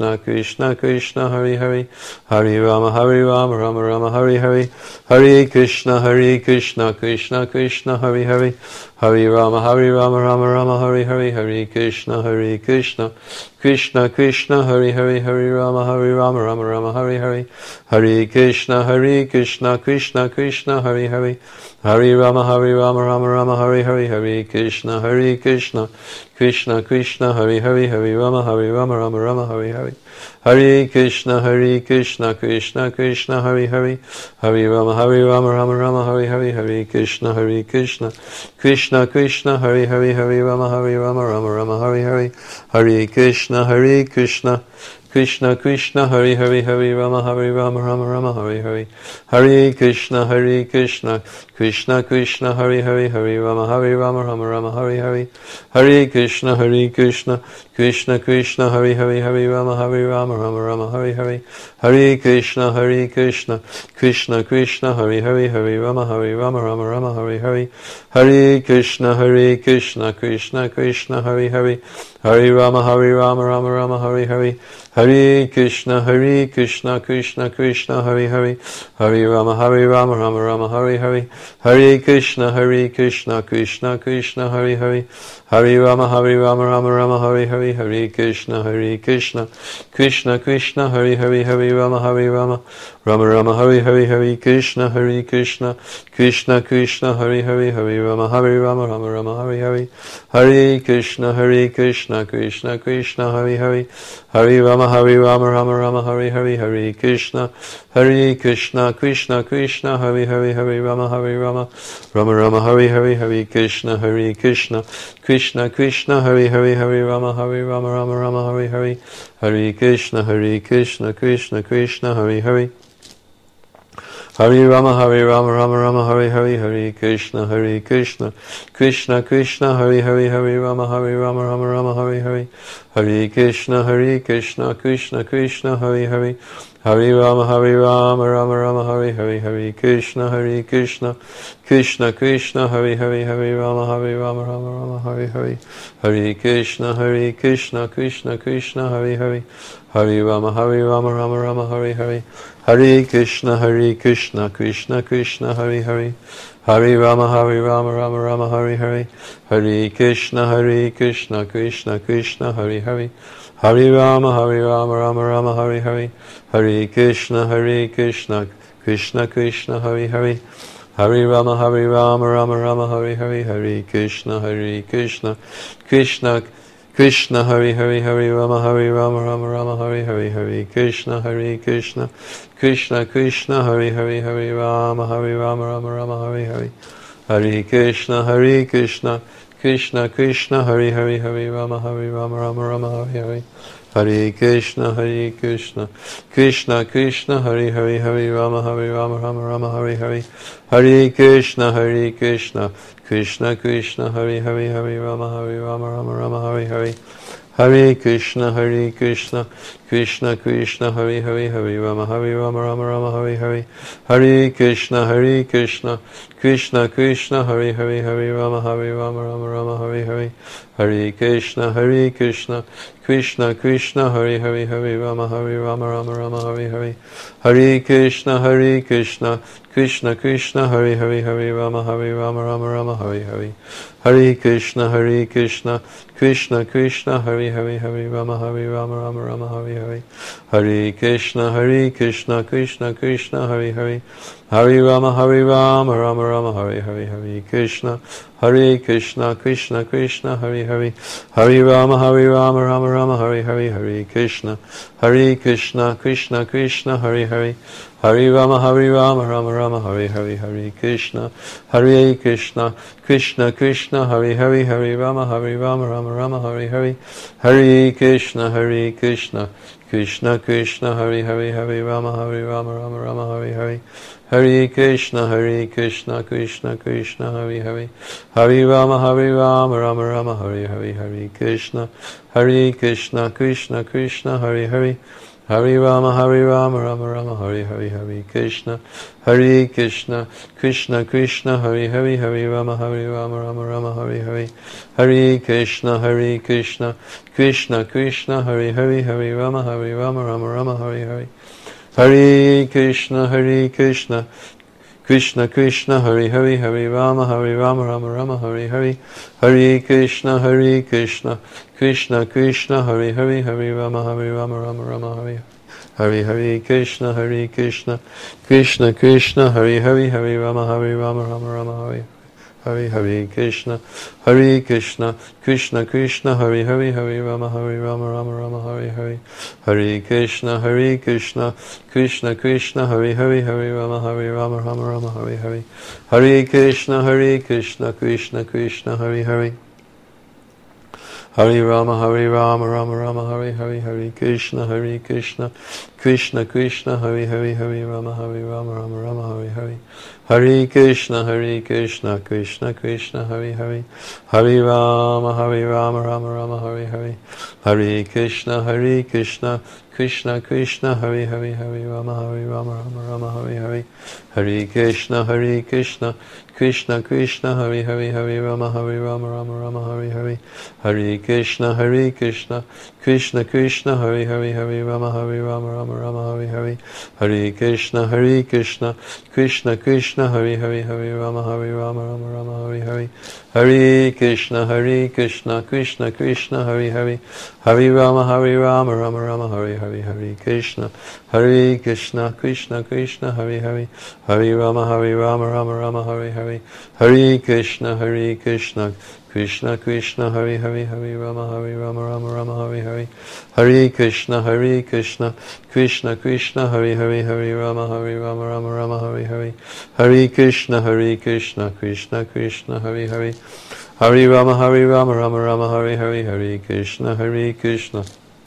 Krishna Krishna Hare Hare, Hare Rama Hare Rama Rama Rama Hare Hare, Hare Krishna Hare Krishna Krishna Krishna Hare Hare, Hare Rama Hare Rama Rama Rama Hare Hare, Hare Krishna Hare Krishna Krishna Krishna Hare Hare, Hare Rama Hare Rama Rama Rama Hare Hare, Hare Krishna Hare Krishna Krishna Krishna Hare Hare, Hare Rama Hare Rama Rama Rama Hare Hare, Hare Krishna Hare Krishna Krishna Krishna Hare Hare, Hare Rama Hare Rama Rama Rama Hare Hare, Hare Krishna Hare Krishna Krishna Krishna Hare Hare, Hare Rama Hare Rama Rama Rama Hare Hare, Hare Krishna Hare Krishna Krishna Krishna Hare Hare, Hare Rama Hare Rama Rama Rama Hare Hare, Hare Krishna Hare Krishna Krishna Krishna Hare Hare, Hare Rama Hare Rama Rama Rama Hare Hare, Hare Krishna Hare Krishna Krishna Krishna Hare Hare, Hare Rama Hare Rama Rama Rama Hare Hare, Hare Krishna Hare Krishna Krishna Krishna Hare Hare, Hare Rama Hare Rama Rama Rama Hare Hare, Hare Krishna Hare Krishna Krishna Krishna Hare Hare, Hare Rama Hare Rama Rama Rama Hare Hare, Hare Krishna Hare Krishna Krishna Krishna Hare Hare, Hare Rama Hare Rama Rama Rama Hare Hare, Hare Krishna Hare Krishna Krishna Krishna Hare Hare, Hare Rama Hare Rama Rama Rama Hare Hare, Hare Krishna Hare Krishna Krishna Krishna Hare Hare, Hare Rama Hare Rama Rama Rama Hare Hare, Hare Krishna Hare Krishna Krishna Krishna Hare Hare, Hare Rama Hare Rama Rama Rama Hare Hare, Hare Krishna Hare Krishna Krishna Krishna Hare Hare, Hare Rama Hare Rama Rama Rama Hare Hare, Hare Krishna Hare Krishna Krishna Krishna Hare Hare, Hare Rama Hare Rama Rama Rama Hare Hare, Hare Krishna Hare Krishna Krishna Krishna Hare Hare, Hare Rama Hare Rama Rama Rama Hare Hare, Hare Krishna Hare Krishna Krishna Krishna Hare Hare, Hare Rama Hare Rama Rama Rama Hare Hare, Hare Krishna Hare Krishna Krishna Krishna Hare Hare, Hare Rama Hare Rama Rama Rama Hare Hare, Hare Krishna Hare Krishna Krishna Krishna Hare Hare, Hare Rama Hare Rama Rama Rama Hare Hare, Hare Krishna Hare Krishna Krishna Krishna Hare Hare, Hare Rama Hare Rama Rama Rama Hare Hare, Hare Krishna Hare Krishna Krishna Krishna Hare Hare, Hare Rama Hare Rama Rama Rama Hare Hare, Hare Krishna Hare Krishna Krishna Krishna Hare Hare, Hare Rama Hare Rama Rama Rama Hare Hare, Hare Krishna Hare Krishna Krishna Krishna Hare Hare, Hare Rama Hare Rama Rama Rama Hare Hare, Hare Krishna Hare Krishna Krishna Krishna Hare Hare, Hare Rama Hare Rama Rama Rama Hare Hare, Hare Krishna Hare Krishna Krishna Krishna Hare Hare, Hare Rama Hare Rama Rama Rama Hare Hare, Hare Krishna Hare Krishna Krishna Krishna Hare Hare, Hare Rama Hare Rama Rama Rama Hare Hare, Hare Krishna Hare Krishna Krishna Krishna Hare Hare, Hare Rama Hare Rama Rama Rama Hare Hare, Hare Krishna Hare Krishna Krishna Krishna Hare Hare, Hare Rama Hare Rama Rama Rama Hare Hare, Hare Krishna Hare Krishna Krishna Krishna Hare Hare, Hare Rama Hare Rama Rama Rama Hare Hare, Hare Krishna Hare Krishna Krishna Krishna Hare Hare, Hare Rama Hare Rama Rama Rama Hare Hare, Hare Krishna Hare Krishna Krishna Krishna Hare Hare, Hare Rama Hare Rama Rama Rama Hare Hare, Hare Krishna Hare Krishna Krishna Krishna Hare Hare, Hare Rama Hare Rama Rama Rama Hare Hare, Hare Krishna Hare Krishna Krishna Krishna Hare Hare, Hare Rama Hare Rama Rama Rama Hare Hare, Hare Krishna Hare Krishna Krishna Krishna Hare Hare, Hare Rama Hare Rama Rama Rama Hare Hare, Hare Krishna Hare Krishna Krishna Krishna Hare Hare, Hare Rama Hare Rama Rama Rama Hare Hare, Hare Krishna Hare Krishna Krishna Krishna Hare Hare, Hare Rama Hare Rama Rama Rama Hare Hare, Hare Krishna Hare Krishna Krishna Krishna Hare Hare, Hare Rama Hare Rama Rama Rama Hare Hare, Hare Krishna Hare Krishna Krishna Krishna Hare Hare, Hare Rama Hare Rama Rama Rama Hare Hare, Hare Krishna Hare Krishna Krishna Krishna Hare Hare, Hare Rama Hare Rama Rama Rama Hare Hare, Hare Krishna Hare Krishna Krishna Krishna Hare Hare, Hare Rama Hare Rama Rama Rama Hare Hare, Hare Krishna Hare Krishna Krishna Krishna Hare Hare, Hare Rama Hare Rama Rama Rama Hare Hare, Hare Krishna Hare Krishna Krishna Krishna Hare Hare, Hare Rama, Hare Rama, Rama Rama, Hare Hare, Hare Krishna, Hare Krishna, Krishna Krishna, Hare Hare, Hare Rama, Hare Rama, Rama Rama, Hare Hare, Hare Krishna, Hare Krishna, Krishna Krishna, Hare Hare, Hare Rama, Hare Rama, Rama Rama, Hare Hare, Hare Krishna, Hare Krishna, Krishna Krishna, Hare Hare, Hare Rama, Hare Rama, Rama Rama, Hare Hare, Hare Krishna, Hare Krishna, Krishna Krishna, Hare Hare, Hare Rama, Hare Rama, Rama Rama, Hare Hare, Hare Krishna, Hare Krishna, Krishna Krishna, Hare Hare, Hare Rama, Hare Rama, Rama Rama, Hare Hare, Hare Krishna, Hare Krishna, Krishna Krishna, Hare Hare, Hare Rama, Hare Rama, Rama Rama, Hare Hare, Hare Krishna, Hare Krishna, Krishna Krishna, Hare Hare, Hare Rama, Hare Rama, Rama Rama, Hare Hare, Hare Krishna, Hare Krishna, Krishna Krishna, Hare Hare, Hare Rama, Hare Rama, Rama Rama, Hare Hare, Hare Krishna, Hare Krishna, Krishna Krishna, Hare Hare, Hare Rama, Hare Rama, Rama Rama, Hare Hare, Hare Krishna, Hare Krishna, Krishna Krishna, Hare Hare, Hare Rama, Hare Rama, Rama Rama, Hare Hare, Hare Krishna, Hare Krishna, Krishna Krishna, Hare Hare, Hare Rama, Hare Rama, Rama Rama, Hare Hare, Hare Krishna, Hare Krishna, Krishna Krishna, Hare Hare, Hare Rama, Hare Rama, Rama Rama, Hare Hare, Hare Krishna, Hare Krishna, Krishna Krishna, Hare Hare, Hare Rama, Hare Rama, Rama Rama, Hare Hare, Hare Krishna, Hare Krishna, Krishna Krishna, Hare Hare, Hare Rama, Hare Rama, Rama Rama, Hare Hare, Hare Krishna, Hare Krishna, Krishna Krishna, Hare Hare, Hare Rama, Hare Rama, Rama Rama, Hare Hare, Hare Krishna, Hare Krishna, Krishna Krishna, Hare Hare, Hare Rama, Hare Rama, Rama Rama, Hare Hare, Hare Krishna, Hare Krishna, Krishna Krishna, Hare Hare, Hare Rama, Hare Rama, Rama Rama, Hare Hare, Hare Krishna, Hare Krishna, Krishna Krishna, Hare Hare, Hare Rama, Hare Rama, Rama Rama, Hare Hare, Hare Krishna, Hare Krishna, Krishna Krishna, Hare Hare, Hare Rama, Hare Rama, Rama Rama, Hare Hare, Hare Krishna, Hare Krishna,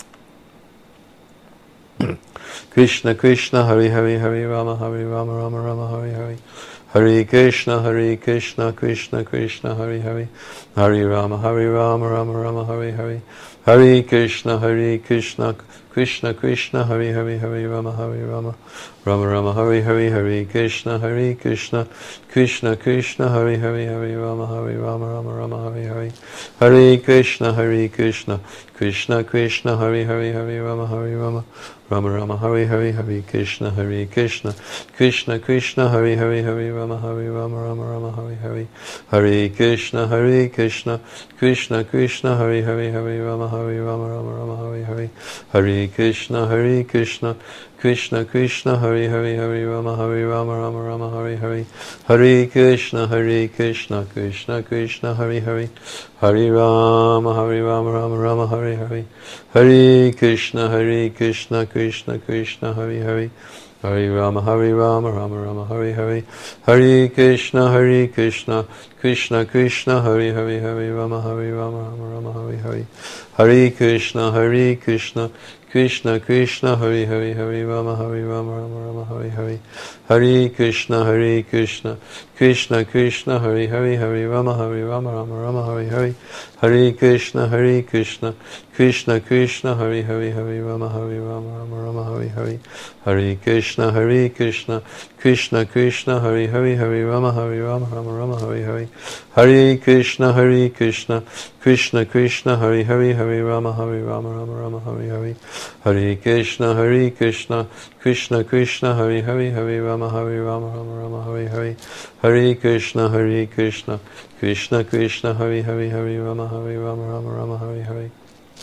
Krishna Krishna, Hare Hare, Hare Rama, Hare Rama, Rama Rama, Hare Hare, Hare Krishna, Hare Krishna, Krishna Krishna, Hare Hare, Hare Rama, Hare Rama, Rama Rama, Hare Hare, Hare Krishna, Hare Krishna, Krishna Krishna, Hare Hare, Hare Rama, Hare Rama, Rama Rama, Hare Hare, Hare Krishna, Hare Krishna, Krishna Krishna, Hare Hare, Hare Rama, Hare Rama, Rama Rama, Hare Hare, Hare Krishna, Hare Krishna, Krishna Krishna, Hare Hare, Hare Rama, Hare Rama, Rama Rama, Hare Hare, Hare Krishna, Hare Krishna, Krishna Krishna, Hare Hare, Hare Rama, Hare Rama, Rama Rama, Hare Hare, Hare Krishna, Hare Krishna, Krishna Krishna, Hare Hare, Hare Rama, Hare Rama, Rama Rama, Hare Hare, Hare Krishna, Hare Krishna, Krishna Krishna, Hare Hare, Hare Rama, Hare Rama, Rama Rama, Hare Hare, Hare Krishna, Hare Krishna, Krishna Krishna, Hare Hare, Hare Rama, Hare Rama, Rama Rama, Hare Hare, Hare Krishna, Hare Krishna, Krishna Krishna, Hare Hare, Hare Rama, Hare Rama, Rama Rama, Hare Hare, Hare Krishna, Hare Krishna, Krishna Krishna, Hare Hare, Hare Rama, Hare Rama, Rama Rama, Hare Hare, Hare Krishna, Hare Krishna, Krishna Krishna, Hare Hare, Hare Rama, Hare Rama, Rama Rama, Hare Hare, Hare Krishna, Hare Krishna, Krishna Krishna, Hare Hare, Hare Rama, Hare Rama, Rama Rama, Hare Hare, Hare Krishna, Hare Krishna, Krishna Krishna, Hare Hare, Hare Rama, Hare Rama, Rama Rama, Hare Hare, Hare Krishna, Hare Krishna, Krishna Krishna, Hare Hare, Hare Rama, Hare Rama, Rama Rama, Hare Hare, Hare Krishna, Hare Krishna, Krishna Krishna, Hare Hare, Hare Rama, Hare Rama, Rama Rama, Hare Hare, Hare Krishna, Hare Krishna, Krishna Krishna, Hare Hare, Hare Rama, Hare Rama, Rama Rama, Hare Hare, Hare Krishna, Hare Krishna, Krishna Krishna, Hare Hare, Hare Rama, Hare Rama, Rama Rama, Hare Hare,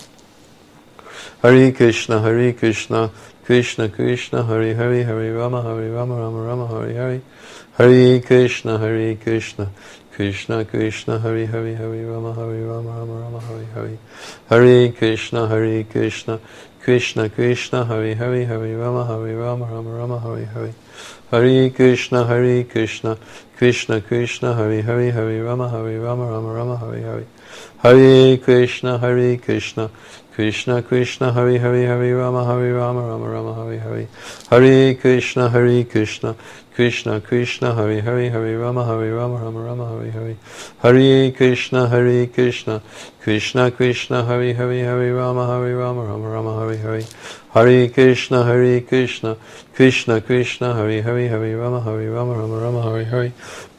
Hare Krishna, Hare Krishna, Krishna Krishna, Hare Hare, Hare Rama, Hare Rama, Rama Rama, Hare Hare, Hare Krishna, Hare Krishna, Krishna Krishna, Hare Hare, Hare Rama, Hare Rama, Rama Rama, Hare Hare, Hare Krishna, Hare Krishna, Krishna Krishna, Hare Hare, Hare Rama, Hare Rama, Rama Rama, Hare Hare, Hare Krishna, Hare Krishna, Krishna Krishna, Hare Hare, Hare Rama, Hare Rama, Rama Rama, Hare Hare, Hare Krishna, Hare Krishna, Krishna Krishna, Hare Hare, Hare Rama, Hare Rama, Rama Rama, Hare Hare, Hare Krishna, Hare Krishna, Krishna Krishna, Hare Hare, Hare Rama, Hare Rama, Rama Rama, Hare Hare, Hare Krishna, Hare Krishna, Krishna Krishna, Hare Hare, Hare Rama, Hare Rama, Rama Rama, Hare Hare, Hare Krishna, Hare Krishna, Krishna Krishna, Hare Hare, Hare Rama, Hare Rama, Rama Rama, Hare Hare.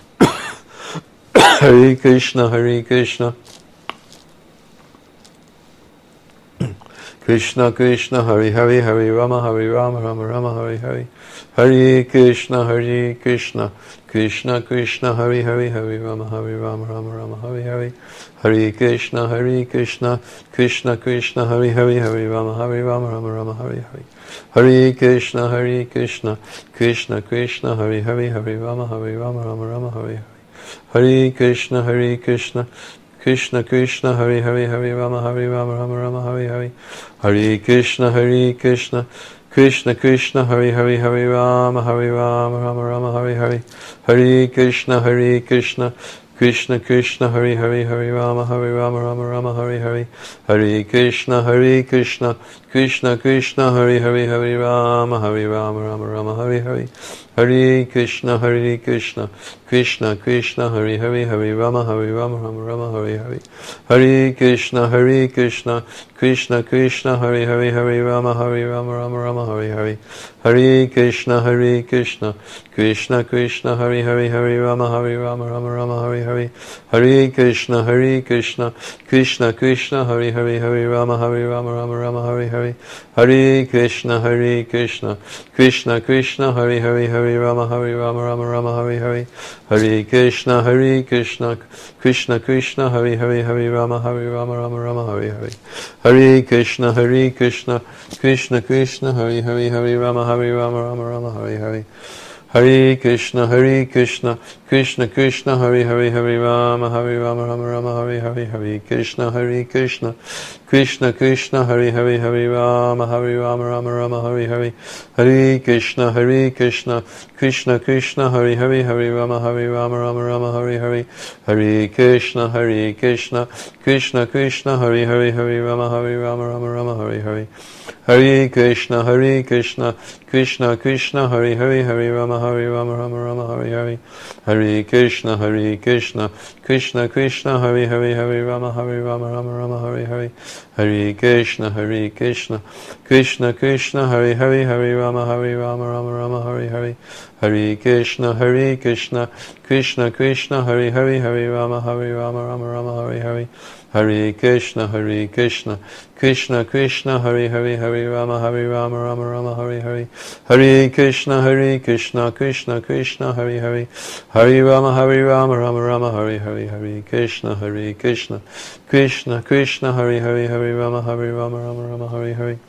Hare Krishna, Hare Krishna, Krishna Krishna, Hare Hare, Hare Rama, Hare Rama, Rama Rama, Hare Hare. Hare Krishna, Hare Krishna, Krishna Krishna, Hare Hare, Hare Rama, Hare Rama, Rama Rama, Hare Hare. Hare Krishna, Hare Krishna, Krishna Krishna, Hare Hare, Hare Rama, Hare Rama, Rama Rama, Hare Hare. Hare Krishna, Hare Krishna, Krishna Krishna, Hare Hare, Hare Rama, Hare Rama, Rama Rama, Hare Hare. Hare Krishna, Hare Krishna, Krishna Krishna, Hare Hare, Hare Rama, Hare Rama, Rama Rama, Hare Hare. Hare Krishna, Hare Krishna, Krishna Krishna, Hare Hare, Hare Rama, Hare Rama, Rama Rama, Hare Hare. Hare Krishna, Hare Krishna, Krishna Krishna, Hare Hare, Hare Rama, Hare Rama, Rama Rama, Hare Hare. Hare Krishna, Hare Krishna, Krishna Krishna, Hare Hare, Hare Rama, Hare Rama, Rama Rama, Hare Hare. Hare Krishna, Hare Krishna, Krishna Krishna, Hare Hare, Hare Rama, Hare Rama, Rama Rama, Hare Hare. Hare Krishna, Hare Krishna, Krishna Krishna, Hare Hare, Hare Rama, Hare Rama, Rama Rama, Hare Hare. Hare Krishna, Hare Krishna, Krishna Krishna, Hare Hare, Hare Rama, Hare Rama, Rama Rama, Hare Hare. Hare Krishna, Hare Krishna, Krishna Krishna, Hare Hare, Hare Rama, Hare Rama, Rama Rama, Hare Hare. Hare Krishna, Hare Krishna, Krishna Krishna, Hare Hare, Hare Rama, Hare Rama, Rama Rama, Hare Hare. Hare Krishna, Hare Krishna, Krishna Krishna, Hare Hare, Hare Rama, Hare Rama, Rama Rama, Hare Hare. Hare Krishna, Hare Krishna, Krishna Krishna, Hare Hare, Hare Rama, Hare Rama, Rama Rama, Hare Hare. Hare Krishna, Hare Krishna, Krishna Krishna, Hare Hare, Hare Rama, Hare Rama, Rama Rama, Hare Hare. Hare Krishna, Hare Krishna, Krishna Krishna, Hare Hare, Hare Rama, Hare Rama, Rama Rama, Hare Hare. Hare Krishna, Hare Krishna, Krishna Krishna, Hare Hare, Hare Rama, Hare Rama, Rama Rama, Hare Hare. Hare Krishna, Hare Krishna, Krishna Krishna, Hare Hare, Hare Rama, Hare Rama, Rama Rama, Hare Hare. Hare Krishna, Hare Krishna, Krishna Krishna, Hare Hare, Hare Rama, Hare Rama, Rama Rama, Hare Hare. Hare Krishna, Hare Krishna, Krishna Krishna, Hare Hare, Hare Rama, Hare Rama, Rama Rama, Hare Hare. Hare Krishna, Hare Krishna, Krishna Krishna, Hare Hare, Hare Rama, Hare Rama, Rama Rama, Hare Hare. Hare Krishna, Hare Krishna, Krishna Krishna, Hare Hare, Hare Rama, Hare Rama, Rama Rama, Hare Hare. Hare Krishna, Hare Krishna, Krishna Krishna, Hare Hare, Hare Rama, Hare Rama, Rama Rama, Hare Hare. Hare Krishna, Hare Krishna, Krishna Krishna, Hare Hare. Hare Rama, Hare Rama, Rama Rama, Hare Hare. Hare Krishna, Hare Krishna, Krishna Krishna, Hare Hare, Hare Rama, Hare Rama, Rama Rama, Hare Hare.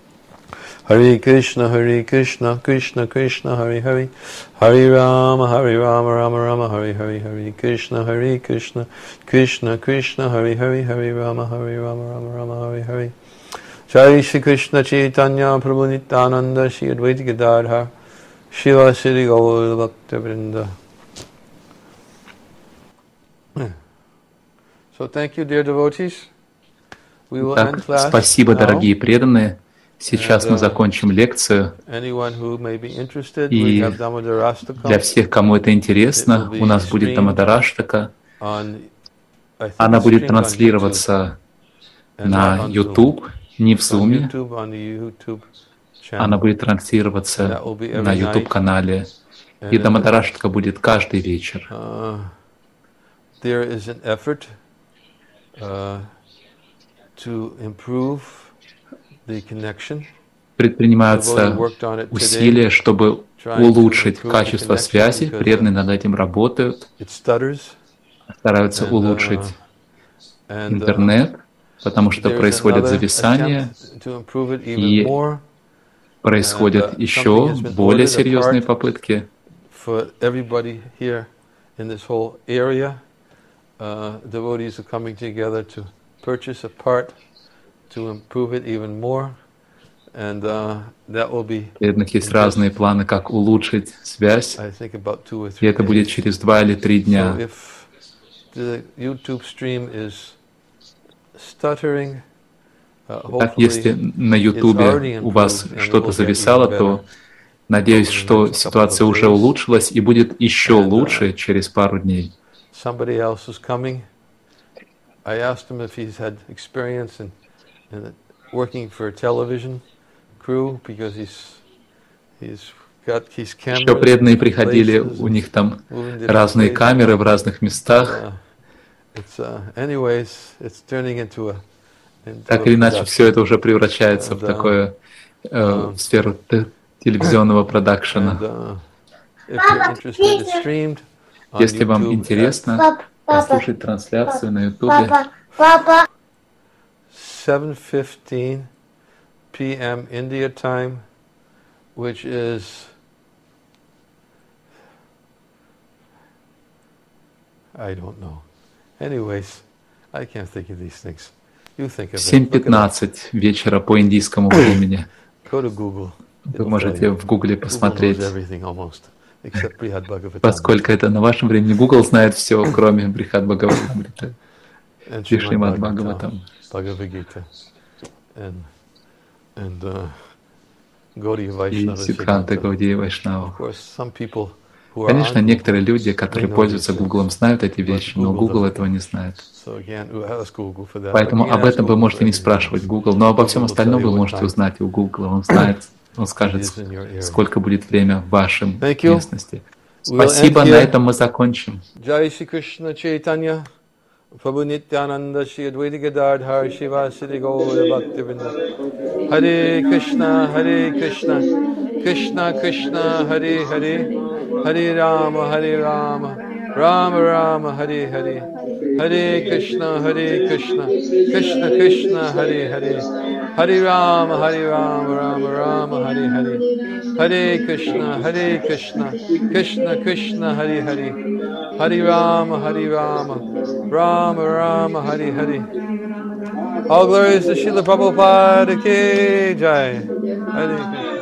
Hare Krishna, Hare Krishna, Krishna Krishna, Hare Hare. Hare Rama, Hare Rama, Rama Rama, Hare Hare. Hare Krishna, Hare Krishna, Krishna Krishna, Hare Hare. Hare Rama, Hare Rama, Rama Rama, Hare Hare. Jai Shri Krishna Chaitanya Prabhu Nityananda Shri Advaita Gadadhar Shiva Siddhi Gaur Bhakta Vrinda. So thank you, dear devotees. We will end class. Спасибо, дорогие преданные. Сейчас мы закончим лекцию, и для всех, кому это интересно, у нас будет Дамодараштака. Она будет транслироваться на YouTube, не в Zoom. Она будет транслироваться на YouTube-канале, и Дамодараштака будет каждый вечер. Предпринимаются усилия, чтобы улучшить качество связи. Преданные над этим работают, стараются улучшить интернет, потому что происходят зависания, и происходят еще более серьезные попытки. And uh, that will be. Преданных есть разные планы, как улучшить связь, и это будет через два или три дня. So if the YouTube stream is stuttering, uh, так, если на YouTube у вас что-то зависало, то надеюсь, что ситуация уже улучшилась и будет еще лучше через пару дней. Somebody else is coming. I asked him if he's had experience in, in working for television. Еще преданные приходили, у них там разные камеры в разных местах. Так или иначе, все это уже превращается в такое э, в сферу телевизионного продакшена. Если вам интересно послушать трансляцию на Ютубе, seven fifteen p m India time, which is I don't know. Anyways, I can't think of these things. You think of it. семь пятнадцать вечера по индийскому времени. Go to Google. Вы можете в Гугле посмотреть. Поскольку это на вашем времени, Google знает все, кроме Брихад Бхагаватамриты. Шримад Бхагаватам. И Сиддханта Гаудия Вайшнава. Конечно, некоторые люди, которые пользуются Гуглом, знают эти вещи, но Google этого не знает. Поэтому об этом вы можете не спрашивать Google, но обо всем остальном вы можете узнать у Google. Он знает, он скажет, сколько будет время в вашем местности. Спасибо, на этом мы закончим. Prabhu Nityananda Shri Advaita Gadadhar Shiva Siddhi Gaura Bhaktivinoda Hare Krishna Hare Krishna Krishna Krishna Hare Hare Hare Rama Hare Rama Rama Rama Hare Hare Hare Krishna Hare Krishna Krishna Krishna Hare Hare Hare Rama Hare Rama Rama Rama Hare Hare Hare Krishna Hare Krishna Krishna Krishna Hare Hare Hare Rama Hare Rama Rama Rama Hare Hare. All glories to Srila Prabhupada ki Jai. Hare Krishna.